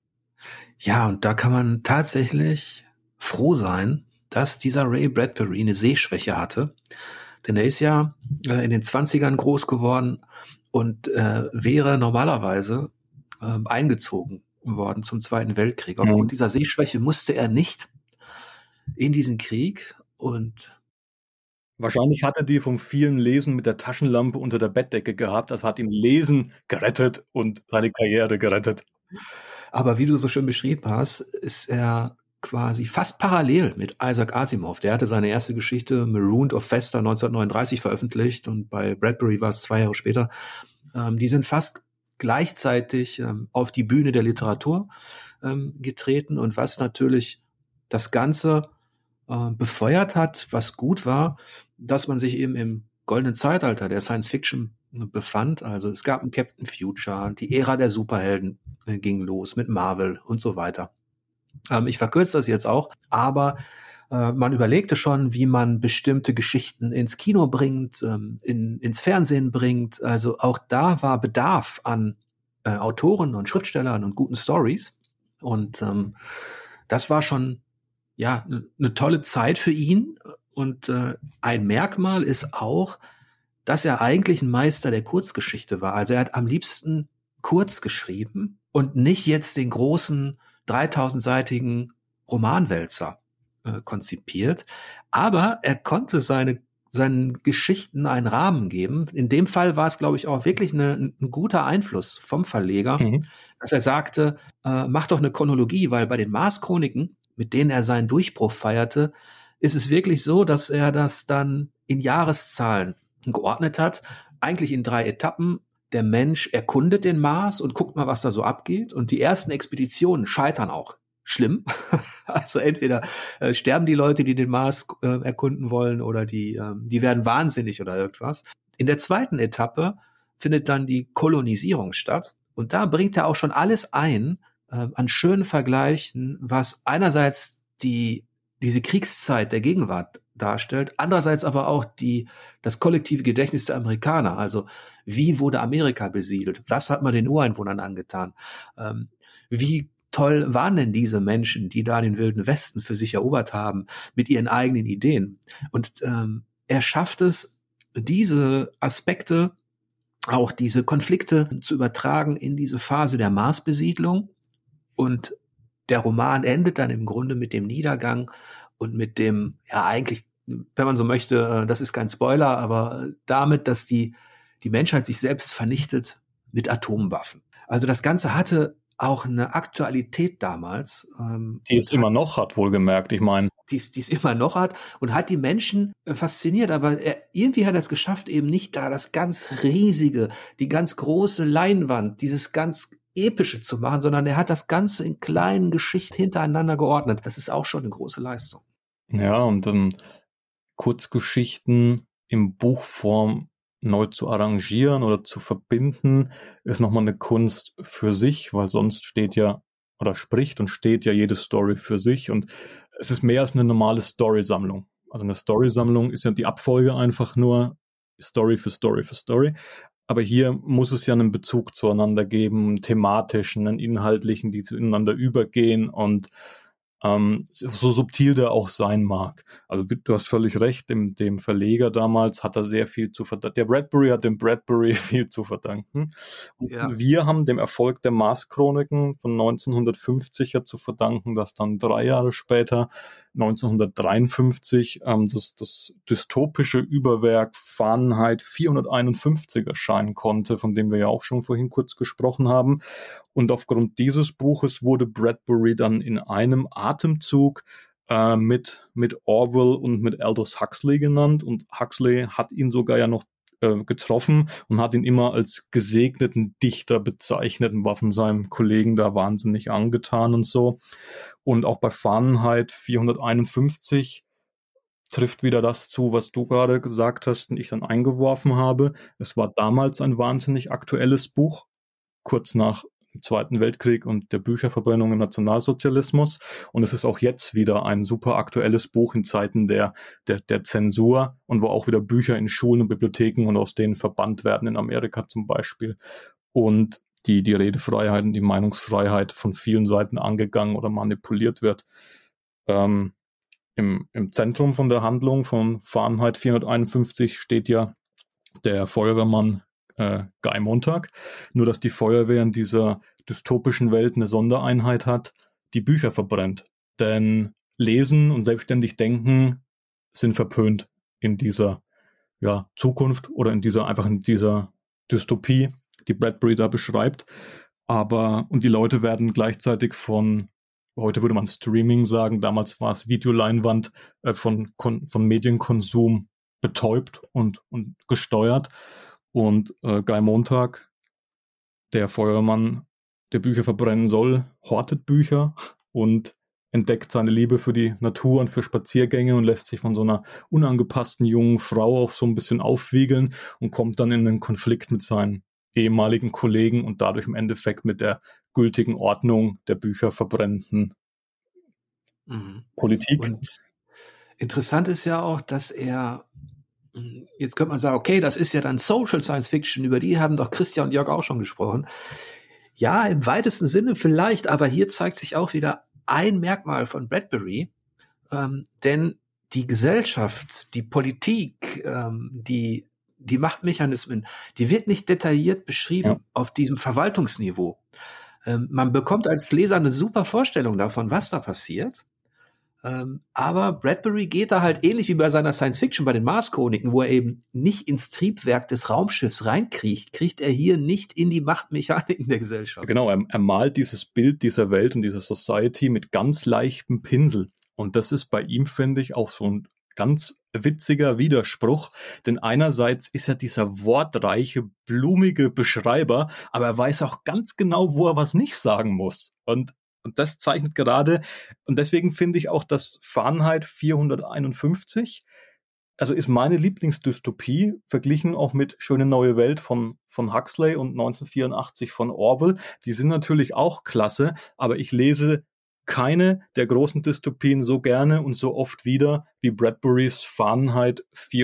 Ja, und da kann man tatsächlich froh sein, dass dieser Ray Bradbury eine Sehschwäche hatte. Denn er ist ja in den 20ern groß geworden und wäre normalerweise eingezogen worden zum Zweiten Weltkrieg. Aufgrund dieser Sehschwäche musste er nicht in diesen Krieg und wahrscheinlich hat er die vom vielen Lesen mit der Taschenlampe unter der Bettdecke gehabt. Das hat ihm Lesen gerettet und seine Karriere gerettet. Aber wie du so schön beschrieben hast, ist er quasi fast parallel mit Isaac Asimov. Der hatte seine erste Geschichte Marooned of Fester 1939 veröffentlicht und bei Bradbury war es 2 Jahre später. Die sind fast gleichzeitig auf die Bühne der Literatur getreten und was natürlich das Ganze befeuert hat, was gut war, dass man sich eben im goldenen Zeitalter der Science Fiction befand. Also es gab einen Captain Future, die Ära der Superhelden ging los mit Marvel und so weiter. Ich verkürze das jetzt auch, aber man überlegte schon, wie man bestimmte Geschichten ins Kino bringt, ins Fernsehen bringt. Also auch da war Bedarf an Autoren und Schriftstellern und guten Stories. Und das war schon ja eine tolle Zeit für ihn. Und ein Merkmal ist auch, dass er eigentlich ein Meister der Kurzgeschichte war. Also er hat am liebsten kurz geschrieben und nicht jetzt den großen 3000-seitigen Romanwälzer konzipiert. Aber er konnte seinen Geschichten einen Rahmen geben. In dem Fall war es, glaube ich, auch wirklich ein guter Einfluss vom Verleger, dass er sagte, mach doch eine Chronologie, weil bei den Mars-Chroniken, mit denen er seinen Durchbruch feierte, ist es wirklich so, dass er das dann in Jahreszahlen geordnet hat, eigentlich in 3 Etappen. Der Mensch erkundet den Mars und guckt mal, was da so abgeht. Und die ersten Expeditionen scheitern auch schlimm. Also entweder sterben die Leute, die den Mars erkunden wollen, oder die werden wahnsinnig oder irgendwas. In der 2. Etappe findet dann die Kolonisierung statt. Und da bringt er auch schon alles ein an schönen Vergleichen, was einerseits diese Kriegszeit der Gegenwart darstellt, andererseits aber auch das kollektive Gedächtnis der Amerikaner. Also wie wurde Amerika besiedelt? Was hat man den Ureinwohnern angetan? Wie toll waren denn diese Menschen, die da den Wilden Westen für sich erobert haben, mit ihren eigenen Ideen? Und er schafft es, diese Aspekte, auch diese Konflikte zu übertragen in diese Phase der Marsbesiedlung. Und der Roman endet dann im Grunde mit dem Niedergang und mit dem, ja eigentlich, wenn man so möchte, das ist kein Spoiler, aber damit, dass die Menschheit sich selbst vernichtet mit Atomwaffen. Also das Ganze hatte auch eine Aktualität damals. Die es immer noch hat, wohlgemerkt. Ich meine, die es immer noch hat und hat die Menschen fasziniert. Aber irgendwie hat er es geschafft, eben nicht da das ganz riesige, die ganz große Leinwand, dieses ganz Epische zu machen, sondern er hat das Ganze in kleinen Geschichten hintereinander geordnet. Das ist auch schon eine große Leistung. Ja, und Kurzgeschichten in Buchform neu zu arrangieren oder zu verbinden, ist nochmal eine Kunst für sich, weil sonst steht ja oder spricht und steht ja jede Story für sich und es ist mehr als eine normale Story-Sammlung. Also eine Story-Sammlung ist ja die Abfolge einfach nur Story für Story für Story. Aber hier muss es ja einen Bezug zueinander geben, einen thematischen, einen inhaltlichen, die zueinander übergehen und so subtil der auch sein mag. Also du hast völlig recht, dem Verleger damals hat er sehr viel zu verdanken. Der Bradbury hat dem Bradbury viel zu verdanken. Und wir haben dem Erfolg der Mars-Chroniken von 1950 ja zu verdanken, dass dann 3 Jahre später, 1953, das dystopische Überwerk Fahrenheit 451 erscheinen konnte, von dem wir ja auch schon vorhin kurz gesprochen haben. Und aufgrund dieses Buches wurde Bradbury dann in einem Atemzug mit Orwell und mit Aldous Huxley genannt. Und Huxley hat ihn sogar ja noch getroffen und hat ihn immer als gesegneten Dichter bezeichnet und war von seinem Kollegen da wahnsinnig angetan und so. Und auch bei Fahrenheit 451 trifft wieder das zu, was du gerade gesagt hast und ich dann eingeworfen habe. Es war damals ein wahnsinnig aktuelles Buch, kurz nach im Zweiten Weltkrieg und der Bücherverbrennung im Nationalsozialismus. Und es ist auch jetzt wieder ein super aktuelles Buch in Zeiten der Zensur und wo auch wieder Bücher in Schulen und Bibliotheken und aus denen verbannt werden, in Amerika zum Beispiel. Und die Redefreiheit und die Meinungsfreiheit von vielen Seiten angegangen oder manipuliert wird. Im Zentrum von der Handlung von Fahrenheit 451 steht ja der Feuerwehrmann Guy Montag, nur dass die Feuerwehr in dieser dystopischen Welt eine Sondereinheit hat, die Bücher verbrennt. Denn Lesen und selbstständig denken sind verpönt in dieser Zukunft oder in dieser Dystopie, die Bradbury da beschreibt. Und die Leute werden gleichzeitig heute würde man Streaming sagen, damals war es Videoleinwand, von Medienkonsum betäubt und gesteuert. Und Guy Montag, der Feuerwehrmann, der Bücher verbrennen soll, hortet Bücher und entdeckt seine Liebe für die Natur und für Spaziergänge und lässt sich von so einer unangepassten jungen Frau auch so ein bisschen aufwiegeln und kommt dann in einen Konflikt mit seinen ehemaligen Kollegen und dadurch im Endeffekt mit der gültigen Ordnung der Bücher verbrennenden Politik. Und interessant ist ja auch, dass jetzt könnte man sagen, okay, das ist ja dann Social Science Fiction, über die haben doch Christian und Jörg auch schon gesprochen. Ja, im weitesten Sinne vielleicht, aber hier zeigt sich auch wieder ein Merkmal von Bradbury, denn die Gesellschaft, die Politik, die Machtmechanismen, die wird nicht detailliert beschrieben auf diesem Verwaltungsniveau. Man bekommt als Leser eine super Vorstellung davon, was da passiert. Aber Bradbury geht da halt ähnlich wie bei seiner Science-Fiction, bei den Mars-Chroniken, wo er eben nicht ins Triebwerk des Raumschiffs reinkriegt, kriegt er hier nicht in die Machtmechaniken der Gesellschaft. Genau, er malt dieses Bild dieser Welt und dieser Society mit ganz leichtem Pinsel. Und das ist bei ihm, finde ich, auch so ein ganz witziger Widerspruch, denn einerseits ist er dieser wortreiche, blumige Beschreiber, aber er weiß auch ganz genau, wo er was nicht sagen muss. Und das zeichnet gerade, und deswegen finde ich auch, dass Fahrenheit 451, also ist meine Lieblingsdystopie, verglichen auch mit Schöne neue Welt von Huxley und 1984 von Orwell. Die sind natürlich auch klasse, aber ich lese keine der großen Dystopien so gerne und so oft wieder wie Bradburys Fahrenheit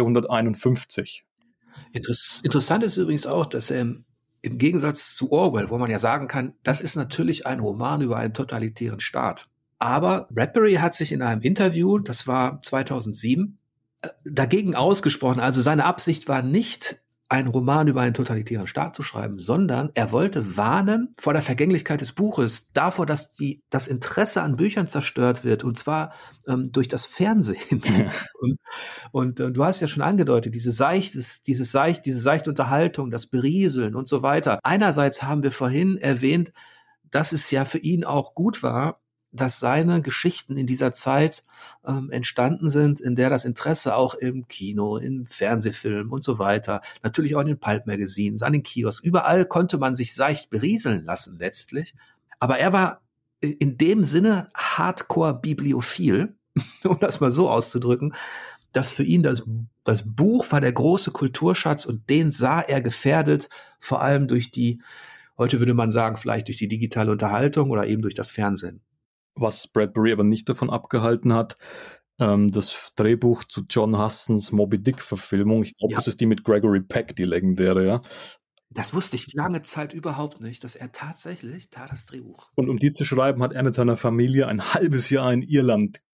451. Interessant ist übrigens auch, dass im Gegensatz zu Orwell, wo man ja sagen kann, das ist natürlich ein Roman über einen totalitären Staat. Aber Bradbury hat sich in einem Interview, das war 2007, dagegen ausgesprochen. Also seine Absicht war nicht, einen Roman über einen totalitären Staat zu schreiben, sondern er wollte warnen vor der Vergänglichkeit des Buches, davor, dass das Interesse an Büchern zerstört wird, und zwar durch das Fernsehen. Und du hast ja schon angedeutet, diese seichte Unterhaltung, das Berieseln und so weiter. Einerseits haben wir vorhin erwähnt, dass es ja für ihn auch gut war, dass seine Geschichten in dieser Zeit entstanden sind, in der das Interesse auch im Kino, in Fernsehfilmen und so weiter, natürlich auch in den Pulp-Magazines, an den Kiosks, überall konnte man sich seicht berieseln lassen letztlich. Aber er war in dem Sinne Hardcore-Bibliophil, um das mal so auszudrücken, dass für ihn das Buch war der große Kulturschatz und den sah er gefährdet, vor allem durch heute würde man sagen, vielleicht durch die digitale Unterhaltung oder eben durch das Fernsehen. Was Bradbury aber nicht davon abgehalten hat, das Drehbuch zu John Hustons Moby-Dick-Verfilmung, ich glaube, das ist die mit Gregory Peck, die legendäre, ja. Das wusste ich lange Zeit überhaupt nicht, dass er tatsächlich das Drehbuch. Und um die zu schreiben, hat er mit seiner Familie ein halbes Jahr in Irland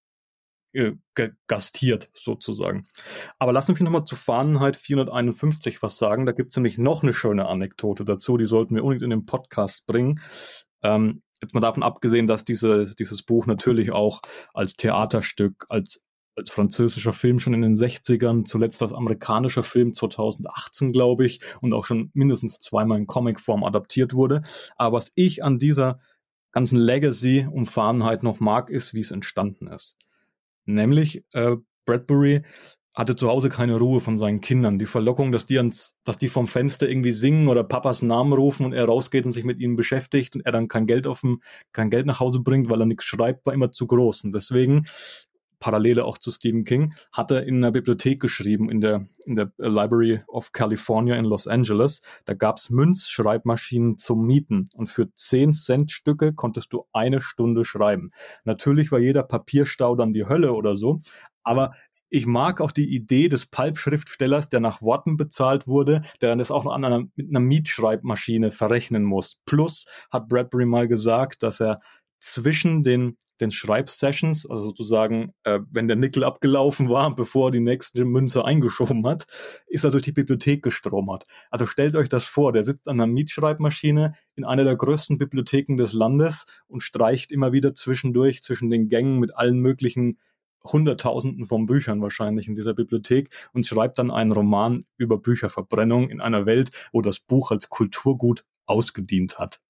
gastiert, sozusagen. Aber lass mich nochmal zu Fahrenheit 451 was sagen. Da gibt es nämlich noch eine schöne Anekdote dazu, die sollten wir unbedingt in den Podcast bringen. Jetzt mal davon abgesehen, dass dieses Buch natürlich auch als Theaterstück, als französischer Film schon in den 60ern, zuletzt als amerikanischer Film 2018, glaube ich, und auch schon mindestens zweimal in Comicform adaptiert wurde. Aber was ich an dieser ganzen Legacy um Fahrenheit noch mag, ist, wie es entstanden ist. Nämlich Bradbury hatte zu Hause keine Ruhe von seinen Kindern. Die Verlockung, dass die vom Fenster irgendwie singen oder Papas Namen rufen und er rausgeht und sich mit ihnen beschäftigt und er dann kein Geld nach Hause bringt, weil er nichts schreibt, war immer zu groß. Und deswegen Parallele auch zu Stephen King, hat er in einer Bibliothek geschrieben, in der Library of California in Los Angeles. Da gab's Münzschreibmaschinen zum Mieten und für 10-Cent-Stücke konntest du 1 Stunde schreiben. Natürlich war jeder Papierstau dann die Hölle oder so, aber ich mag auch die Idee des Pulp-Schriftstellers, der nach Worten bezahlt wurde, der dann das auch noch mit einer Mietschreibmaschine verrechnen muss. Plus hat Bradbury mal gesagt, dass er zwischen den Schreibsessions, also sozusagen, wenn der Nickel abgelaufen war, bevor er die nächste Münze eingeschoben hat, ist er durch die Bibliothek gestromert. Also stellt euch das vor, der sitzt an einer Mietschreibmaschine in einer der größten Bibliotheken des Landes und streicht immer wieder zwischendurch zwischen den Gängen mit allen möglichen Hunderttausenden von Büchern wahrscheinlich in dieser Bibliothek und schreibt dann einen Roman über Bücherverbrennung in einer Welt, wo das Buch als Kulturgut ausgedient hat.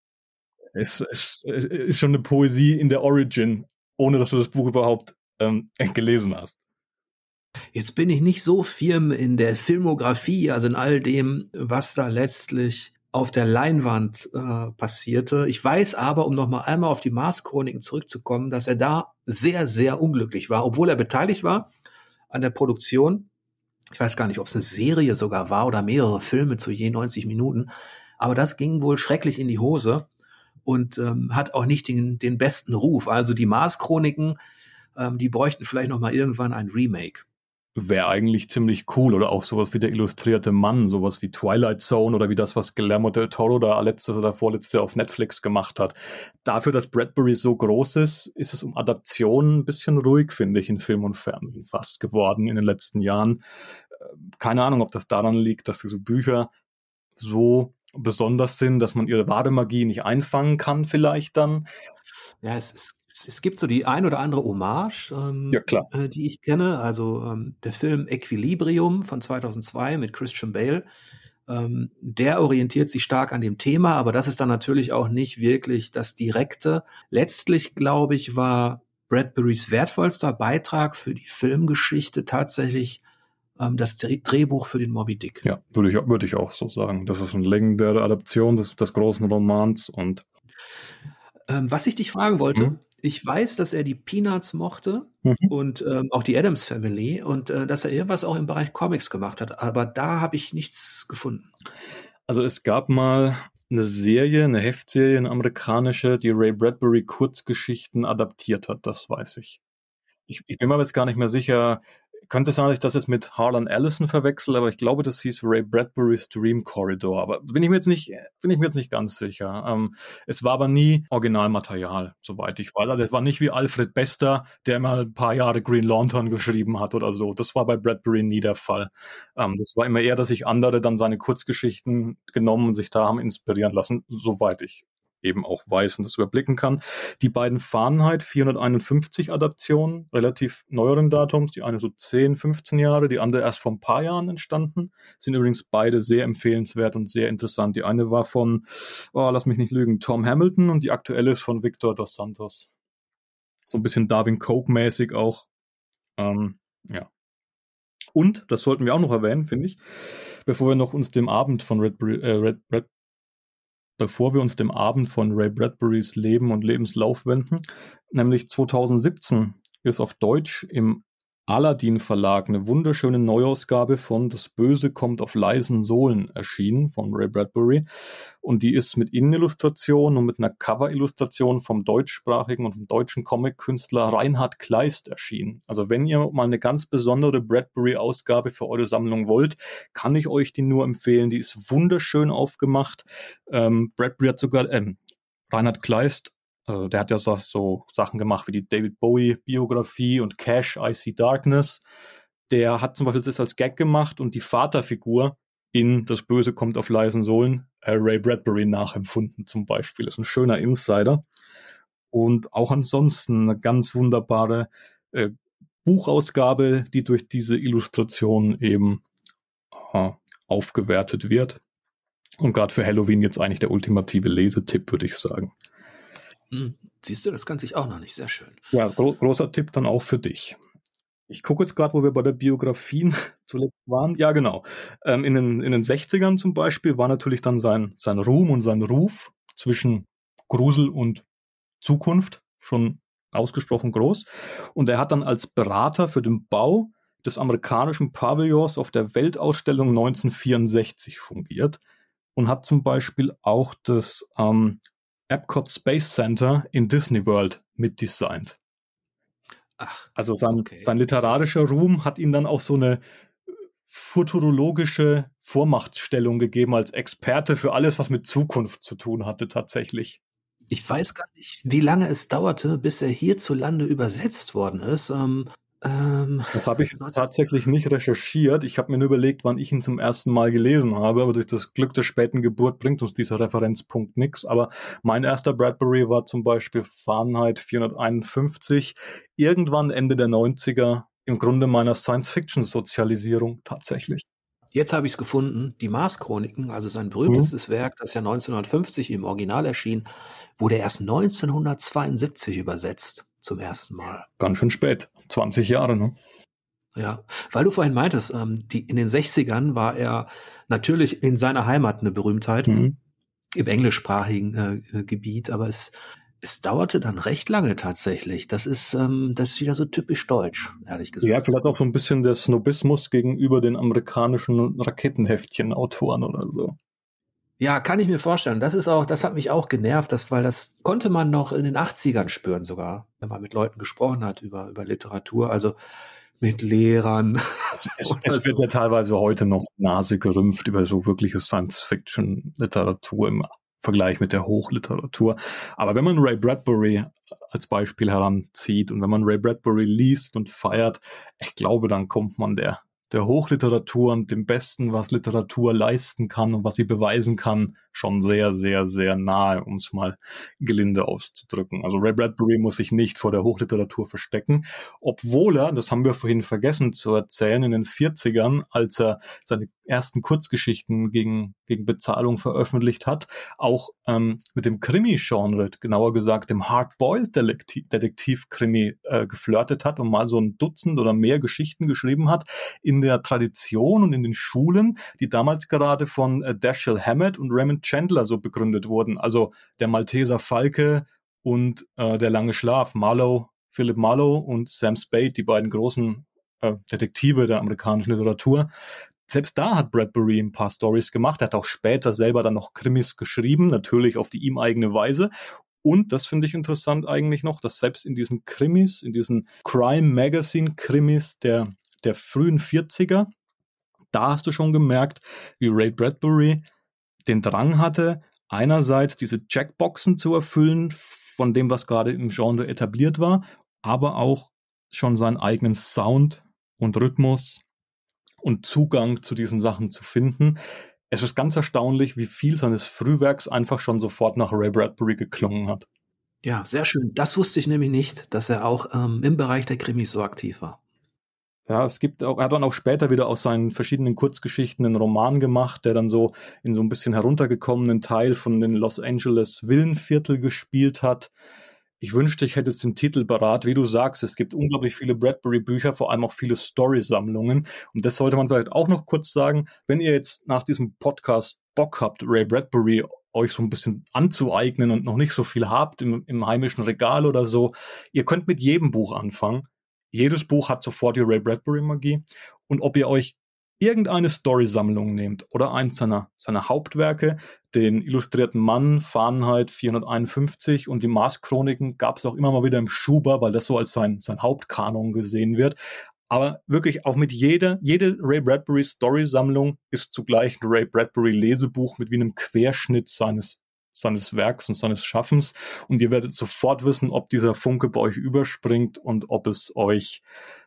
Es ist schon eine Poesie in der Origin, ohne dass du das Buch überhaupt gelesen hast. Jetzt bin ich nicht so firm in der Filmografie, also in all dem, was da letztlich auf der Leinwand passierte. Ich weiß aber, um noch mal einmal auf die Mars-Chroniken zurückzukommen, dass er da sehr, sehr unglücklich war, obwohl er beteiligt war an der Produktion. Ich weiß gar nicht, ob es eine Serie sogar war oder mehrere Filme zu je 90 Minuten. Aber das ging wohl schrecklich in die Hose und hat auch nicht den besten Ruf. Also die Mars-Chroniken, die bräuchten vielleicht noch mal irgendwann ein Remake. Wäre eigentlich ziemlich cool. Oder auch sowas wie der illustrierte Mann, sowas wie Twilight Zone oder wie das, was Guillermo del Toro da letztes oder vorletztes Jahr auf Netflix gemacht hat. Dafür, dass Bradbury so groß ist, ist es um Adaptionen ein bisschen ruhig, finde ich, in Film und Fernsehen fast geworden in den letzten Jahren. Keine Ahnung, ob das daran liegt, dass diese Bücher so besonders sind, dass man ihre wahre Magie nicht einfangen kann vielleicht dann. Ja, es gibt so die ein oder andere Hommage, Ja, klar. die ich kenne. Also der Film Equilibrium von 2002 mit Christian Bale, der orientiert sich stark an dem Thema, aber das ist dann natürlich auch nicht wirklich das Direkte. Letztlich, glaube ich, war Bradburys wertvollster Beitrag für die Filmgeschichte tatsächlich das Drehbuch für den Moby Dick. Ja, würde ich auch so sagen. Das ist eine legendäre Adaption des großen Romans. Und was ich dich fragen wollte, ich weiß, dass er die Peanuts mochte und auch die Addams Family und dass er irgendwas auch im Bereich Comics gemacht hat, aber da habe ich nichts gefunden. Also es gab mal eine Heftserie, eine amerikanische, die Ray Bradbury Kurzgeschichten adaptiert hat, das weiß ich. Ich bin mir aber jetzt gar nicht mehr sicher. Könnte sein, dass ich das jetzt mit Harlan Ellison verwechsel, aber ich glaube, das hieß Ray Bradbury's Dream Corridor. Aber bin ich mir jetzt nicht ganz sicher. Es war aber nie Originalmaterial, soweit ich weiß. Also es war nicht wie Alfred Bester, der mal ein paar Jahre Green Lantern geschrieben hat oder so. Das war bei Bradbury nie der Fall. Das war immer eher, dass sich andere dann seine Kurzgeschichten genommen und sich da haben inspirieren lassen, soweit ich eben auch weiß und das überblicken kann. Die beiden Fahrenheit 451 Adaptionen, relativ neueren Datums, die eine so 10, 15 Jahre, die andere erst vor ein paar Jahren entstanden, sind übrigens beide sehr empfehlenswert und sehr interessant. Die eine war von, lass mich nicht lügen, Tom Hamilton und die aktuelle ist von Victor dos Santos. So ein bisschen Darwin Coke-mäßig auch. Ja. Und, das sollten wir auch noch erwähnen, finde ich, bevor wir uns dem Abend von Ray Bradburys Leben und Lebenslauf wenden, nämlich 2017 ist auf Deutsch im Aladdin Verlag eine wunderschöne Neuausgabe von Das Böse kommt auf leisen Sohlen erschienen von Ray Bradbury und die ist mit Innenillustration und mit einer Coverillustration vom deutschsprachigen und vom deutschen Comic-Künstler Reinhard Kleist erschienen. Also wenn ihr mal eine ganz besondere Bradbury-Ausgabe für eure Sammlung wollt, kann ich euch die nur empfehlen. Die ist wunderschön aufgemacht. Bradbury hat sogar Reinhard Kleist, der hat ja so Sachen gemacht wie die David Bowie-Biografie und Cash, I See Darkness. Der hat zum Beispiel das als Gag gemacht und die Vaterfigur in Das Böse kommt auf leisen Sohlen Ray Bradbury nachempfunden zum Beispiel. Das ist ein schöner Insider. Und auch ansonsten eine ganz wunderbare Buchausgabe, die durch diese Illustration eben aufgewertet wird. Und gerade für Halloween jetzt eigentlich der ultimative Lesetipp, würde ich sagen. Siehst du, das kannte ich auch noch nicht. Sehr schön. Ja, großer Tipp dann auch für dich. Ich gucke jetzt gerade, wo wir bei der Biografien zuletzt waren. Ja, genau. In den 60ern zum Beispiel war natürlich dann sein Ruhm und sein Ruf zwischen Grusel und Zukunft schon ausgesprochen groß. Und er hat dann als Berater für den Bau des amerikanischen Pavillons auf der Weltausstellung 1964 fungiert und hat zum Beispiel auch das Epcot Space Center in Disney World mitdesignt. Ach, Also okay. sein literarischer Ruhm hat ihm dann auch so eine futurologische Vormachtstellung gegeben als Experte für alles, was mit Zukunft zu tun hatte tatsächlich. Ich weiß gar nicht, wie lange es dauerte, bis er hierzulande übersetzt worden ist. Das habe ich jetzt tatsächlich nicht recherchiert. Ich habe mir nur überlegt, wann ich ihn zum ersten Mal gelesen habe, aber durch das Glück der späten Geburt bringt uns dieser Referenzpunkt nichts. Aber mein erster Bradbury war zum Beispiel Fahrenheit 451, irgendwann Ende der 90er, im Grunde meiner Science-Fiction-Sozialisierung tatsächlich. Jetzt habe ich es gefunden, die Mars-Chroniken, also sein berühmtestes Werk, das ja 1950 im Original erschien, wurde erst 1972 übersetzt, zum ersten Mal. Ganz schön spät, 20 Jahre, ne? Ja, weil du vorhin meintest, in den 60ern war er natürlich in seiner Heimat eine Berühmtheit, im englischsprachigen Gebiet, aber es dauerte dann recht lange tatsächlich. Das ist wieder so typisch deutsch, ehrlich gesagt. Ja, vielleicht auch so ein bisschen der Snobismus gegenüber den amerikanischen Raketenheftchen-Autoren oder so. Ja, kann ich mir vorstellen. Das hat mich auch genervt, weil das konnte man noch in den 80ern spüren sogar, wenn man mit Leuten gesprochen hat über Literatur, also mit Lehrern. Es wird ja teilweise heute noch Nase gerümpft über so wirkliche Science-Fiction-Literatur im Vergleich mit der Hochliteratur. Aber wenn man Ray Bradbury als Beispiel heranzieht und wenn man Ray Bradbury liest und feiert, ich glaube, dann kommt man der Hochliteratur und dem Besten, was Literatur leisten kann und was sie beweisen kann, schon sehr, sehr, sehr nahe, um es mal gelinde auszudrücken. Also Ray Bradbury muss sich nicht vor der Hochliteratur verstecken, obwohl er, das haben wir vorhin vergessen zu erzählen, in den 40ern, als er seine ersten Kurzgeschichten gegen Bezahlung veröffentlicht hat, auch mit dem Krimi-Genre, genauer gesagt dem Hardboiled-Detektiv-Krimi geflirtet hat und mal so ein Dutzend oder mehr Geschichten geschrieben hat, in der Tradition und in den Schulen, die damals gerade von Dashiell Hammett und Raymond Chandler so begründet wurden. Also der Malteser Falke und der lange Schlaf, Philip Marlowe und Sam Spade, die beiden großen Detektive der amerikanischen Literatur. Selbst da hat Bradbury ein paar Stories gemacht. Er hat auch später selber dann noch Krimis geschrieben, natürlich auf die ihm eigene Weise. Und das finde ich interessant eigentlich noch, dass selbst in diesen Krimis, in diesen Crime-Magazine-Krimis der frühen 40er, da hast du schon gemerkt, wie Ray Bradbury den Drang hatte, einerseits diese Checkboxen zu erfüllen von dem, was gerade im Genre etabliert war, aber auch schon seinen eigenen Sound und Rhythmus und Zugang zu diesen Sachen zu finden. Es ist ganz erstaunlich, wie viel seines Frühwerks einfach schon sofort nach Ray Bradbury geklungen hat. Ja, sehr schön. Das wusste ich nämlich nicht, dass er auch im Bereich der Krimis so aktiv war. Ja, er hat dann auch später wieder aus seinen verschiedenen Kurzgeschichten einen Roman gemacht, der dann so in so ein bisschen heruntergekommenen Teil von den Los Angeles Villenviertel gespielt hat. Ich wünschte, ich hätte jetzt den Titel parat. Wie du sagst, es gibt unglaublich viele Bradbury-Bücher, vor allem auch viele Story-Sammlungen. Und das sollte man vielleicht auch noch kurz sagen. Wenn ihr jetzt nach diesem Podcast Bock habt, Ray Bradbury euch so ein bisschen anzueignen und noch nicht so viel habt im heimischen Regal oder so, ihr könnt mit jedem Buch anfangen. Jedes Buch hat sofort die Ray Bradbury-Magie. Und ob ihr euch irgendeine Story-Sammlung nehmt oder eins seiner Hauptwerke, den Illustrierten Mann, Fahrenheit 451 und die Mars-Chroniken gab es auch immer mal wieder im Schuber, weil das so als sein Hauptkanon gesehen wird. Aber wirklich auch mit jede Ray Bradbury Story-Sammlung ist zugleich ein Ray Bradbury Lesebuch mit wie einem Querschnitt seines Werks und seines Schaffens. Und ihr werdet sofort wissen, ob dieser Funke bei euch überspringt und ob es euch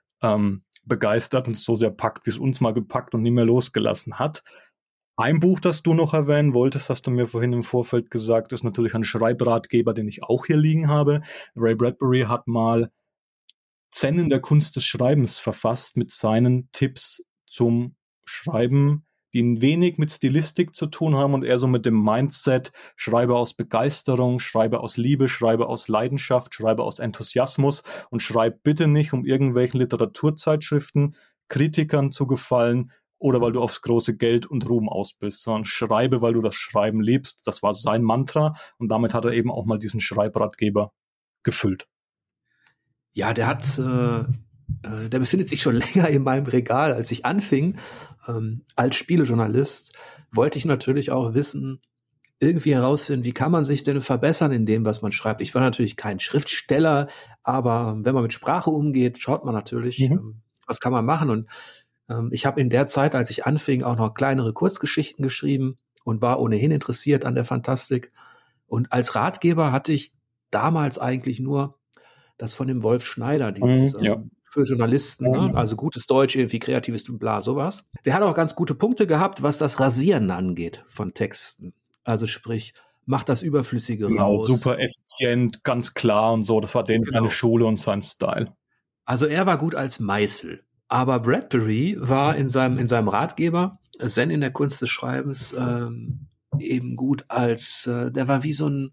begeistert und so sehr packt, wie es uns mal gepackt und nie mehr losgelassen hat. Ein Buch, das du noch erwähnen wolltest, hast du mir vorhin im Vorfeld gesagt, ist natürlich ein Schreibratgeber, den ich auch hier liegen habe. Ray Bradbury hat mal Zen in der Kunst des Schreibens verfasst mit seinen Tipps zum Schreiben, die ein wenig mit Stilistik zu tun haben und eher so mit dem Mindset, schreibe aus Begeisterung, schreibe aus Liebe, schreibe aus Leidenschaft, schreibe aus Enthusiasmus und schreib bitte nicht, um irgendwelchen Literaturzeitschriften, Kritikern zu gefallen oder weil du aufs große Geld und Ruhm aus bist, sondern schreibe, weil du das Schreiben liebst. Das war sein Mantra und damit hat er eben auch mal diesen Schreibratgeber gefüllt. Ja, der befindet sich schon länger in meinem Regal. Als ich anfing, als Spielejournalist, wollte ich natürlich auch wissen, irgendwie herausfinden, wie kann man sich denn verbessern in dem, was man schreibt. Ich war natürlich kein Schriftsteller, aber wenn man mit Sprache umgeht, schaut man natürlich, was kann man machen. Und ich habe in der Zeit, als ich anfing, auch noch kleinere Kurzgeschichten geschrieben und war ohnehin interessiert an der Fantastik. Und als Ratgeber hatte ich damals eigentlich nur das von dem Wolf Schneider, dieses für Journalisten, ne? Also gutes Deutsch, irgendwie kreatives und bla, sowas. Der hat auch ganz gute Punkte gehabt, was das Rasieren angeht von Texten. Also sprich, macht das Überflüssige raus. Super effizient, ganz klar und so. Das war seine Schule und sein Style. Also er war gut als Meißel. Aber Bradbury war in seinem Ratgeber, Zen in der Kunst des Schreibens, eben gut als, der war wie so ein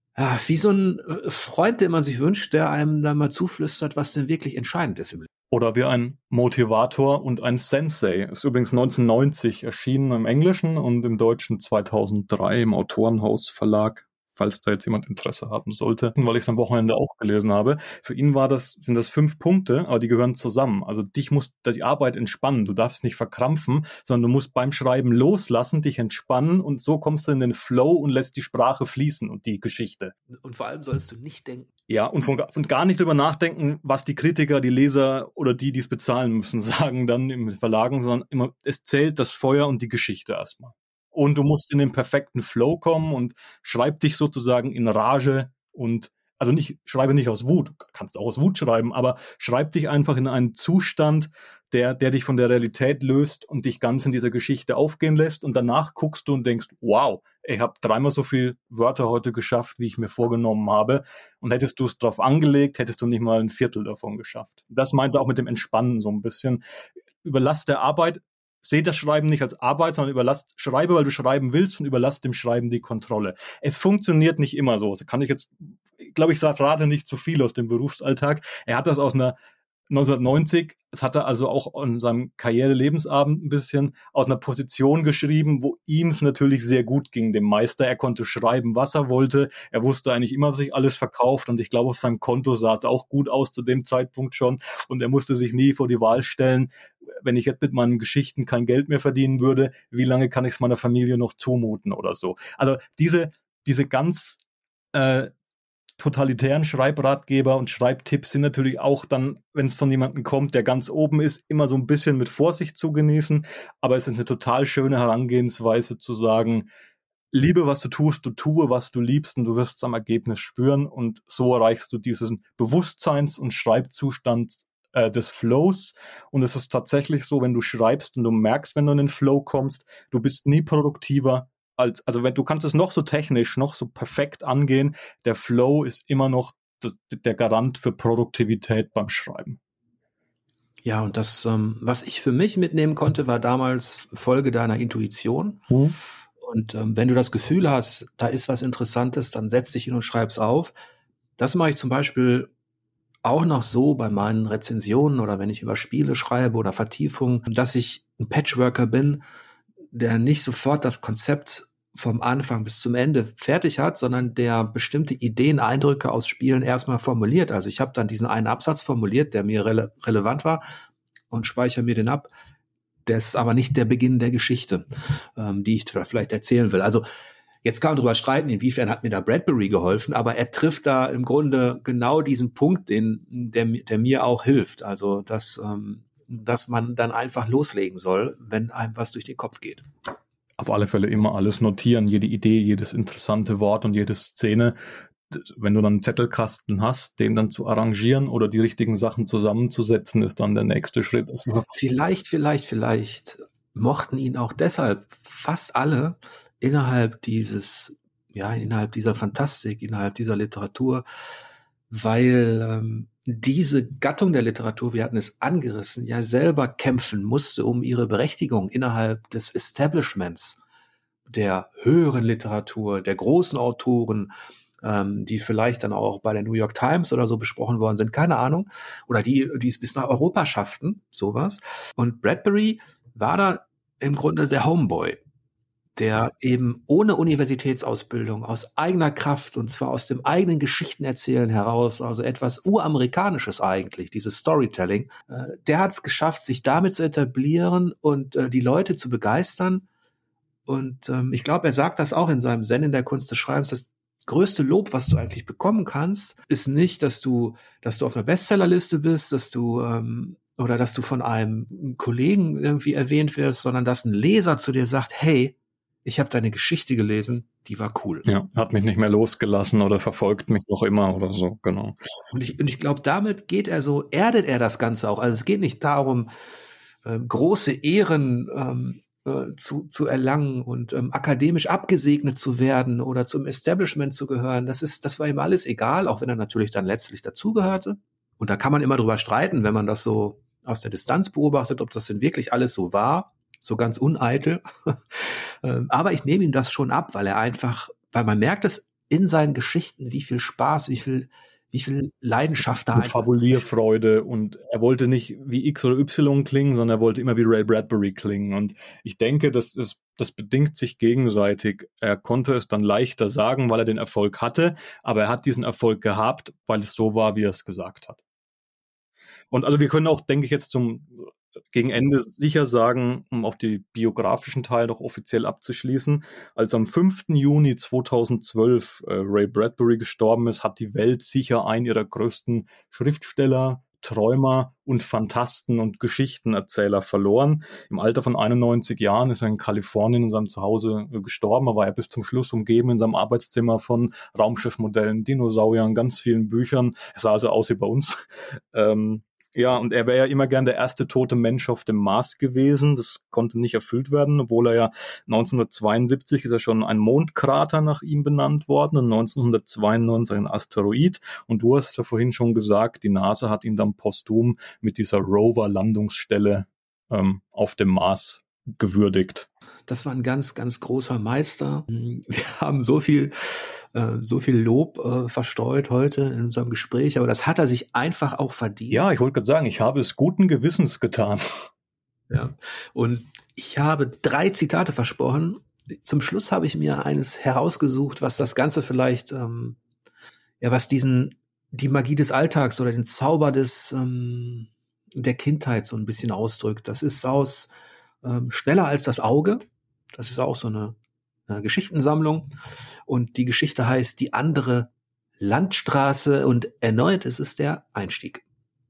Freund, den man sich wünscht, der einem dann mal zuflüstert, was denn wirklich entscheidend ist im Leben. Oder wie ein Motivator und ein Sensei. Ist übrigens 1990 erschienen im Englischen und im Deutschen 2003 im Autorenhaus Verlag, falls da jetzt jemand Interesse haben sollte, weil ich es am Wochenende auch gelesen habe. Für ihn sind das 5 Punkte, aber die gehören zusammen. Also dich muss die Arbeit entspannen. Du darfst nicht verkrampfen, sondern du musst beim Schreiben loslassen, dich entspannen und so kommst du in den Flow und lässt die Sprache fließen und die Geschichte. Und vor allem sollst du nicht denken. Ja, und von gar nicht drüber nachdenken, was die Kritiker, die Leser oder die es bezahlen müssen, sagen dann im Verlagen, sondern immer, es zählt das Feuer und die Geschichte erstmal. Und du musst in den perfekten Flow kommen und schreib dich sozusagen in Rage und, also schreibe nicht aus Wut, kannst auch aus Wut schreiben, aber schreib dich einfach in einen Zustand, der dich von der Realität löst und dich ganz in dieser Geschichte aufgehen lässt und danach guckst du und denkst, wow, ich habe 3-mal so viel Wörter heute geschafft, wie ich mir vorgenommen habe und hättest du es drauf angelegt, hättest du nicht mal 1/4 davon geschafft. Das meinte auch mit dem Entspannen so ein bisschen. Überlass der Arbeit, seh das Schreiben nicht als Arbeit, sondern schreibe, weil du schreiben willst und überlass dem Schreiben die Kontrolle. Es funktioniert nicht immer so. Das kann ich jetzt, glaube ich, rate nicht zu viel aus dem Berufsalltag. Er hat das aus einer 1990, das hat er also auch an seinem Karriere-Lebensabend ein bisschen aus einer Position geschrieben, wo ihm es natürlich sehr gut ging, dem Meister. Er konnte schreiben, was er wollte. Er wusste eigentlich immer, dass sich alles verkauft und ich glaube, auf seinem Konto sah es auch gut aus zu dem Zeitpunkt schon und er musste sich nie vor die Wahl stellen, wenn ich jetzt mit meinen Geschichten kein Geld mehr verdienen würde, wie lange kann ich es meiner Familie noch zumuten oder so. Also diese ganz totalitären Schreibratgeber und Schreibtipps sind natürlich auch dann, wenn es von jemandem kommt, der ganz oben ist, immer so ein bisschen mit Vorsicht zu genießen. Aber es ist eine total schöne Herangehensweise zu sagen, liebe, was du tust, du tue, was du liebst und du wirst es am Ergebnis spüren. Und so erreichst du diesen Bewusstseins- und Schreibzustand des Flows. Und es ist tatsächlich so, wenn du schreibst und du merkst, wenn du in den Flow kommst, du bist nie produktiver, also wenn du kannst es noch so technisch, noch so perfekt angehen, der Flow ist immer noch der Garant für Produktivität beim Schreiben. Ja, und das, was ich für mich mitnehmen konnte, war damals Folge deiner Intuition. Und wenn du das Gefühl hast, da ist was Interessantes, dann setz dich hin und schreib's auf. Das mache ich zum Beispiel auch noch so bei meinen Rezensionen oder wenn ich über Spiele schreibe oder Vertiefungen, dass ich ein Patchworker bin, der nicht sofort das Konzept vom Anfang bis zum Ende fertig hat, sondern der bestimmte Ideen, Eindrücke aus Spielen erstmal formuliert. Also ich habe dann diesen einen Absatz formuliert, der mir relevant war und speichere mir den ab. Der ist aber nicht der Beginn der Geschichte, die ich vielleicht erzählen will. Also jetzt kann man darüber streiten, inwiefern hat mir da Bradbury geholfen, aber er trifft da im Grunde genau diesen Punkt, der mir auch hilft. Also dass man dann einfach loslegen soll, wenn einem was durch den Kopf geht. Auf alle Fälle immer alles notieren, jede Idee, jedes interessante Wort und jede Szene. Wenn du dann einen Zettelkasten hast, den dann zu arrangieren oder die richtigen Sachen zusammenzusetzen, ist dann der nächste Schritt. Vielleicht mochten ihn auch deshalb fast alle innerhalb dieser Fantastik, innerhalb dieser Literatur, weil diese Gattung der Literatur, wir hatten es angerissen, ja selber kämpfen musste um ihre Berechtigung innerhalb des Establishments der höheren Literatur, der großen Autoren, die vielleicht dann auch bei der New York Times oder so besprochen worden sind, keine Ahnung, oder die es bis nach Europa schafften, sowas. Und Bradbury war da im Grunde der Homeboy, der eben ohne Universitätsausbildung, aus eigener Kraft, und zwar aus dem eigenen Geschichtenerzählen heraus, also etwas Uramerikanisches eigentlich, dieses Storytelling, der hat es geschafft, sich damit zu etablieren und die Leute zu begeistern. Und ich glaube, er sagt das auch in seinem Zen in der Kunst des Schreibens, das größte Lob, was du eigentlich bekommen kannst, ist nicht, dass du auf einer Bestsellerliste bist, oder dass du von einem Kollegen irgendwie erwähnt wirst, sondern dass ein Leser zu dir sagt, hey, ich habe deine Geschichte gelesen, die war cool. Ja, hat mich nicht mehr losgelassen oder verfolgt mich noch immer oder so, genau. Und ich glaube, damit erdet er das Ganze auch. Also es geht nicht darum, große Ehren zu erlangen und akademisch abgesegnet zu werden oder zum Establishment zu gehören. Das war ihm alles egal, auch wenn er natürlich dann letztlich dazugehörte. Und da kann man immer drüber streiten, wenn man das so aus der Distanz beobachtet, ob das denn wirklich alles so war, so ganz uneitel. Aber ich nehme ihm das schon ab, weil man merkt es in seinen Geschichten, wie viel Spaß, wie viel Leidenschaft da einfach. Fabulierfreude, und er wollte nicht wie X oder Y klingen, sondern er wollte immer wie Ray Bradbury klingen. Und ich denke, das bedingt sich gegenseitig. Er konnte es dann leichter sagen, weil er den Erfolg hatte, aber er hat diesen Erfolg gehabt, weil es so war, wie er es gesagt hat. Und also wir können auch, denke ich, jetzt gegen Ende sicher sagen, um auch die biografischen Teile noch offiziell abzuschließen, als am 5. Juni 2012 Ray Bradbury gestorben ist, hat die Welt sicher einen ihrer größten Schriftsteller, Träumer und Phantasten und Geschichtenerzähler verloren. Im Alter von 91 Jahren ist er in Kalifornien in seinem Zuhause gestorben. Er war ja bis zum Schluss umgeben in seinem Arbeitszimmer von Raumschiffmodellen, Dinosauriern, ganz vielen Büchern. Er sah also aus wie bei uns. Ja, und er wäre ja immer gern der erste tote Mensch auf dem Mars gewesen. Das konnte nicht erfüllt werden, obwohl er ja 1972 ist ja schon ein Mondkrater nach ihm benannt worden und 1992 ein Asteroid. Und du hast ja vorhin schon gesagt, die NASA hat ihn dann posthum mit dieser Rover-Landungsstelle auf dem Mars gewürdigt. Das war ein ganz, ganz großer Meister. Wir haben so viel Lob verstreut heute in unserem Gespräch, aber das hat er sich einfach auch verdient. Ja, ich wollte gerade sagen, ich habe es guten Gewissens getan. Ja, und ich habe 3 Zitate versprochen. Zum Schluss habe ich mir eines herausgesucht, was das Ganze vielleicht, was die Magie des Alltags oder den Zauber der Kindheit so ein bisschen ausdrückt. Das ist aus Schneller als das Auge. Das ist auch so eine Geschichtensammlung. Und die Geschichte heißt Die andere Landstraße, und erneut ist es der Einstieg.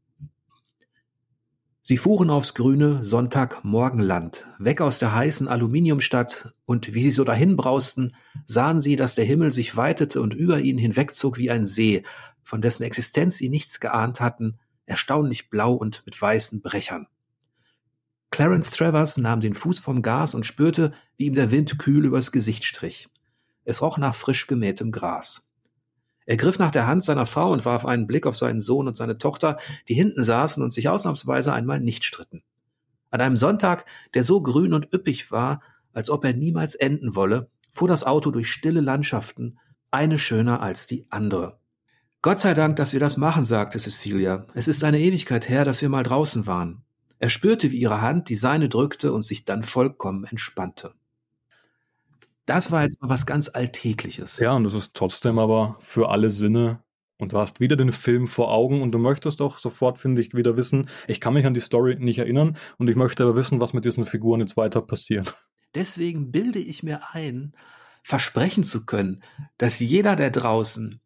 Sie fuhren aufs grüne Sonntagmorgenland, weg aus der heißen Aluminiumstadt, und wie sie so dahin brausten, sahen sie, dass der Himmel sich weitete und über ihnen hinwegzog wie ein See, von dessen Existenz sie nichts geahnt hatten, erstaunlich blau und mit weißen Brechern. Clarence Travers nahm den Fuß vom Gas und spürte, wie ihm der Wind kühl übers Gesicht strich. Es roch nach frisch gemähtem Gras. Er griff nach der Hand seiner Frau und warf einen Blick auf seinen Sohn und seine Tochter, die hinten saßen und sich ausnahmsweise einmal nicht stritten. An einem Sonntag, der so grün und üppig war, als ob er niemals enden wolle, fuhr das Auto durch stille Landschaften, eine schöner als die andere. Gott sei Dank, dass wir das machen, sagte Cecilia. Es ist eine Ewigkeit her, dass wir mal draußen waren. Er spürte, wie ihre Hand die seine drückte und sich dann vollkommen entspannte. Das war jetzt mal was ganz Alltägliches. Ja, und das ist trotzdem aber für alle Sinne. Und du hast wieder den Film vor Augen und du möchtest auch sofort, finde ich, wieder wissen, ich kann mich an die Story nicht erinnern und ich möchte aber wissen, was mit diesen Figuren jetzt weiter passiert. Deswegen bilde ich mir ein, versprechen zu können, dass jeder, der draußen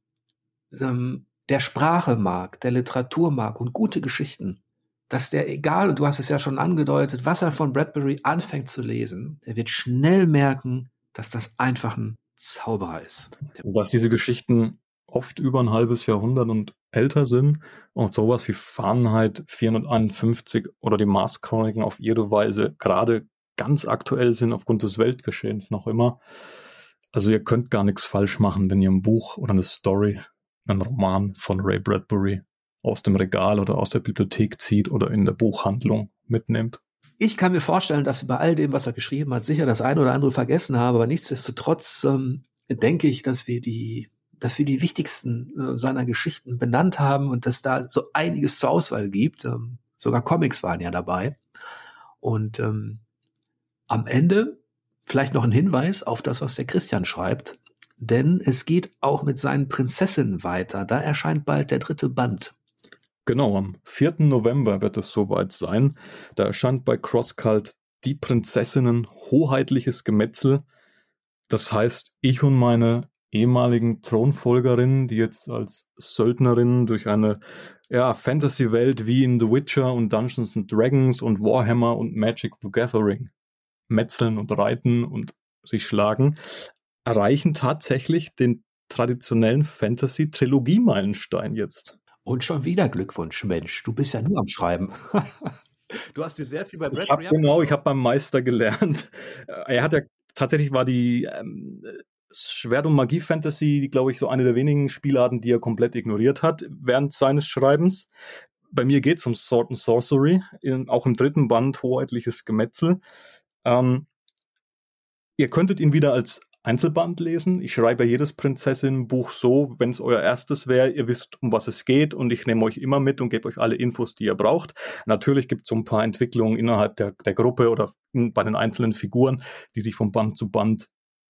der Sprache mag, der Literatur mag und gute Geschichten, dass der, egal, und du hast es ja schon angedeutet, was er von Bradbury anfängt zu lesen, der wird schnell merken, dass das einfach ein Zauberer ist. Und dass diese Geschichten oft über ein halbes Jahrhundert und älter sind und sowas wie Fahrenheit 451 oder die Mars-Chroniken auf ihre Weise gerade ganz aktuell sind aufgrund des Weltgeschehens noch immer. Also ihr könnt gar nichts falsch machen, wenn ihr ein Buch oder eine Story, einen Roman von Ray Bradbury aus dem Regal oder aus der Bibliothek zieht oder in der Buchhandlung mitnimmt. Ich kann mir vorstellen, dass bei all dem, was er geschrieben hat, sicher das eine oder andere vergessen habe, aber nichtsdestotrotz denke ich, dass wir die wichtigsten seiner Geschichten benannt haben und dass da so einiges zur Auswahl gibt. Sogar Comics waren ja dabei. Und am Ende Vielleicht noch ein Hinweis auf das, was der Christian schreibt, denn es geht auch mit seinen Prinzessinnen weiter. Da erscheint bald der 3. Band. Genau, am 4. November wird es soweit sein. Da erscheint bei CrossCult Die Prinzessinnen, hoheitliches Gemetzel. Das heißt, ich und meine ehemaligen Thronfolgerinnen, die jetzt als Söldnerinnen durch eine Fantasy-Welt wie in The Witcher und Dungeons and Dragons und Warhammer und Magic the Gathering metzeln und reiten und sich schlagen, erreichen tatsächlich den traditionellen Fantasy-Trilogie-Meilenstein jetzt. Und schon wieder Glückwunsch, Mensch. Du bist ja nur am Schreiben. Du hast dir sehr viel bei Bradbury ich habe beim Meister gelernt. Tatsächlich war die Schwert- und Magie-Fantasy, glaube ich, so eine der wenigen Spielarten, die er komplett ignoriert hat während seines Schreibens. Bei mir geht es um Sword and Sorcery, auch im 3. Band, hoheitliches Gemetzel. Ihr könntet ihn wieder als Einzelband lesen. Ich schreibe jedes Prinzessinnenbuch so, wenn es euer erstes wäre, ihr wisst, um was es geht und ich nehme euch immer mit und gebe euch alle Infos, die ihr braucht. Natürlich gibt es so ein paar Entwicklungen innerhalb der Gruppe oder bei den einzelnen Figuren, die sich von Band zu Band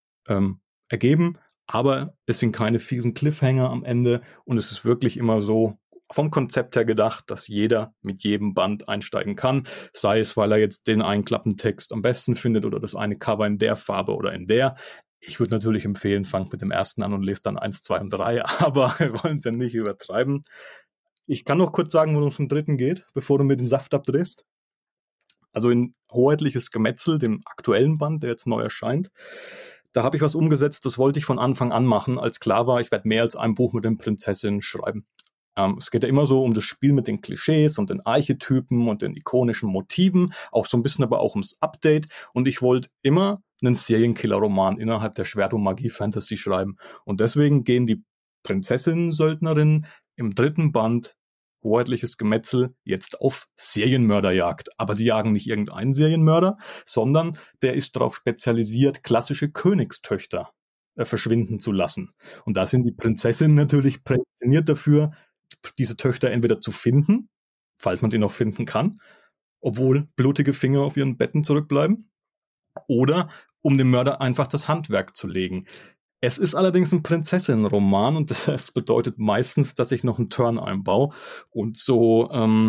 ergeben, aber es sind keine fiesen Cliffhanger am Ende und es ist wirklich immer so vom Konzept her gedacht, dass jeder mit jedem Band einsteigen kann, sei es, weil er jetzt den einen Klappentext am besten findet oder das eine Cover in der Farbe oder in der. Ich würde natürlich empfehlen, fangt mit dem ersten an und lest dann 1, 2 und 3, aber wir wollen es ja nicht übertreiben. Ich kann noch kurz sagen, worum es im 3. geht, bevor du mir den Saft abdrehst. Also in hoheitliches Gemetzel, dem aktuellen Band, der jetzt neu erscheint, da habe ich was umgesetzt, das wollte ich von Anfang an machen, als klar war, ich werde mehr als ein Buch mit den Prinzessinnen schreiben. Es geht ja immer so um das Spiel mit den Klischees und den Archetypen und den ikonischen Motiven, auch so ein bisschen aber auch ums Update. Und ich wollte immer einen Serienkiller-Roman innerhalb der Schwert- und Magie-Fantasy schreiben. Und deswegen gehen die Prinzessinnen-Söldnerinnen im 3. Band, hoheitliches Gemetzel, jetzt auf Serienmörderjagd. Aber sie jagen nicht irgendeinen Serienmörder, sondern der ist darauf spezialisiert, klassische Königstöchter verschwinden zu lassen. Und da sind die Prinzessinnen natürlich prädestiniert dafür, diese Töchter entweder zu finden, falls man sie noch finden kann, obwohl blutige Finger auf ihren Betten zurückbleiben, oder um dem Mörder einfach das Handwerk zu legen. Es ist allerdings ein Prinzessinnenroman und das bedeutet meistens, dass ich noch einen Turn einbaue und so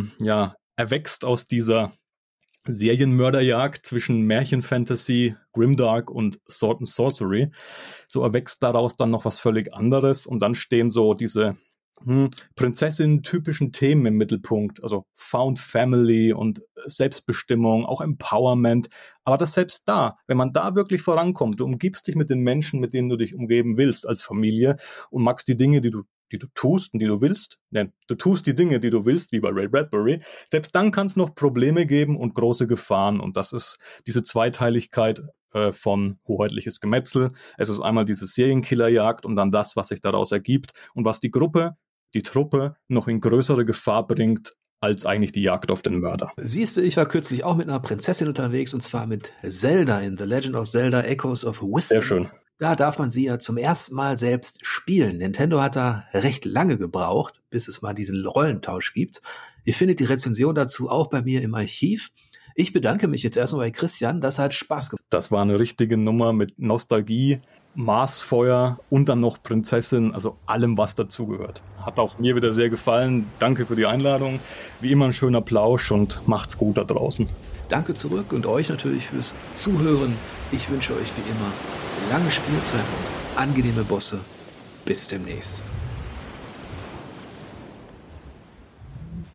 erwächst aus dieser Serienmörderjagd zwischen Märchenfantasy, Grimdark und Sword and Sorcery. So erwächst daraus dann noch was völlig anderes und dann stehen so diese Prinzessinnen-typischen Themen im Mittelpunkt, also Found Family und Selbstbestimmung, auch Empowerment, aber das selbst da, wenn man da wirklich vorankommt, du umgibst dich mit den Menschen, mit denen du dich umgeben willst als Familie und magst die Dinge, die du tust und die du willst, denn du tust die Dinge, die du willst, wie bei Ray Bradbury, selbst dann kann es noch Probleme geben und große Gefahren und das ist diese Zweiteiligkeit von hoheitliches Gemetzel. Es ist einmal diese Serienkillerjagd und dann das, was sich daraus ergibt und was die Truppe noch in größere Gefahr bringt, als eigentlich die Jagd auf den Mörder. Siehst du, ich war kürzlich auch mit einer Prinzessin unterwegs und zwar mit Zelda in The Legend of Zelda Echoes of Wisdom. Sehr schön. Da darf man sie ja zum ersten Mal selbst spielen. Nintendo hat da recht lange gebraucht, bis es mal diesen Rollentausch gibt. Ihr findet die Rezension dazu auch bei mir im Archiv. Ich bedanke mich jetzt erstmal bei Christian, das hat Spaß gemacht. Das war eine richtige Nummer mit Nostalgie, Marsfeuer und dann noch Prinzessin, also allem, was dazugehört. Hat auch mir wieder sehr gefallen. Danke für die Einladung. Wie immer ein schöner Plausch und macht's gut da draußen. Danke zurück und euch natürlich fürs Zuhören. Ich wünsche euch wie immer lange Spielzeit und angenehme Bosse. Bis demnächst.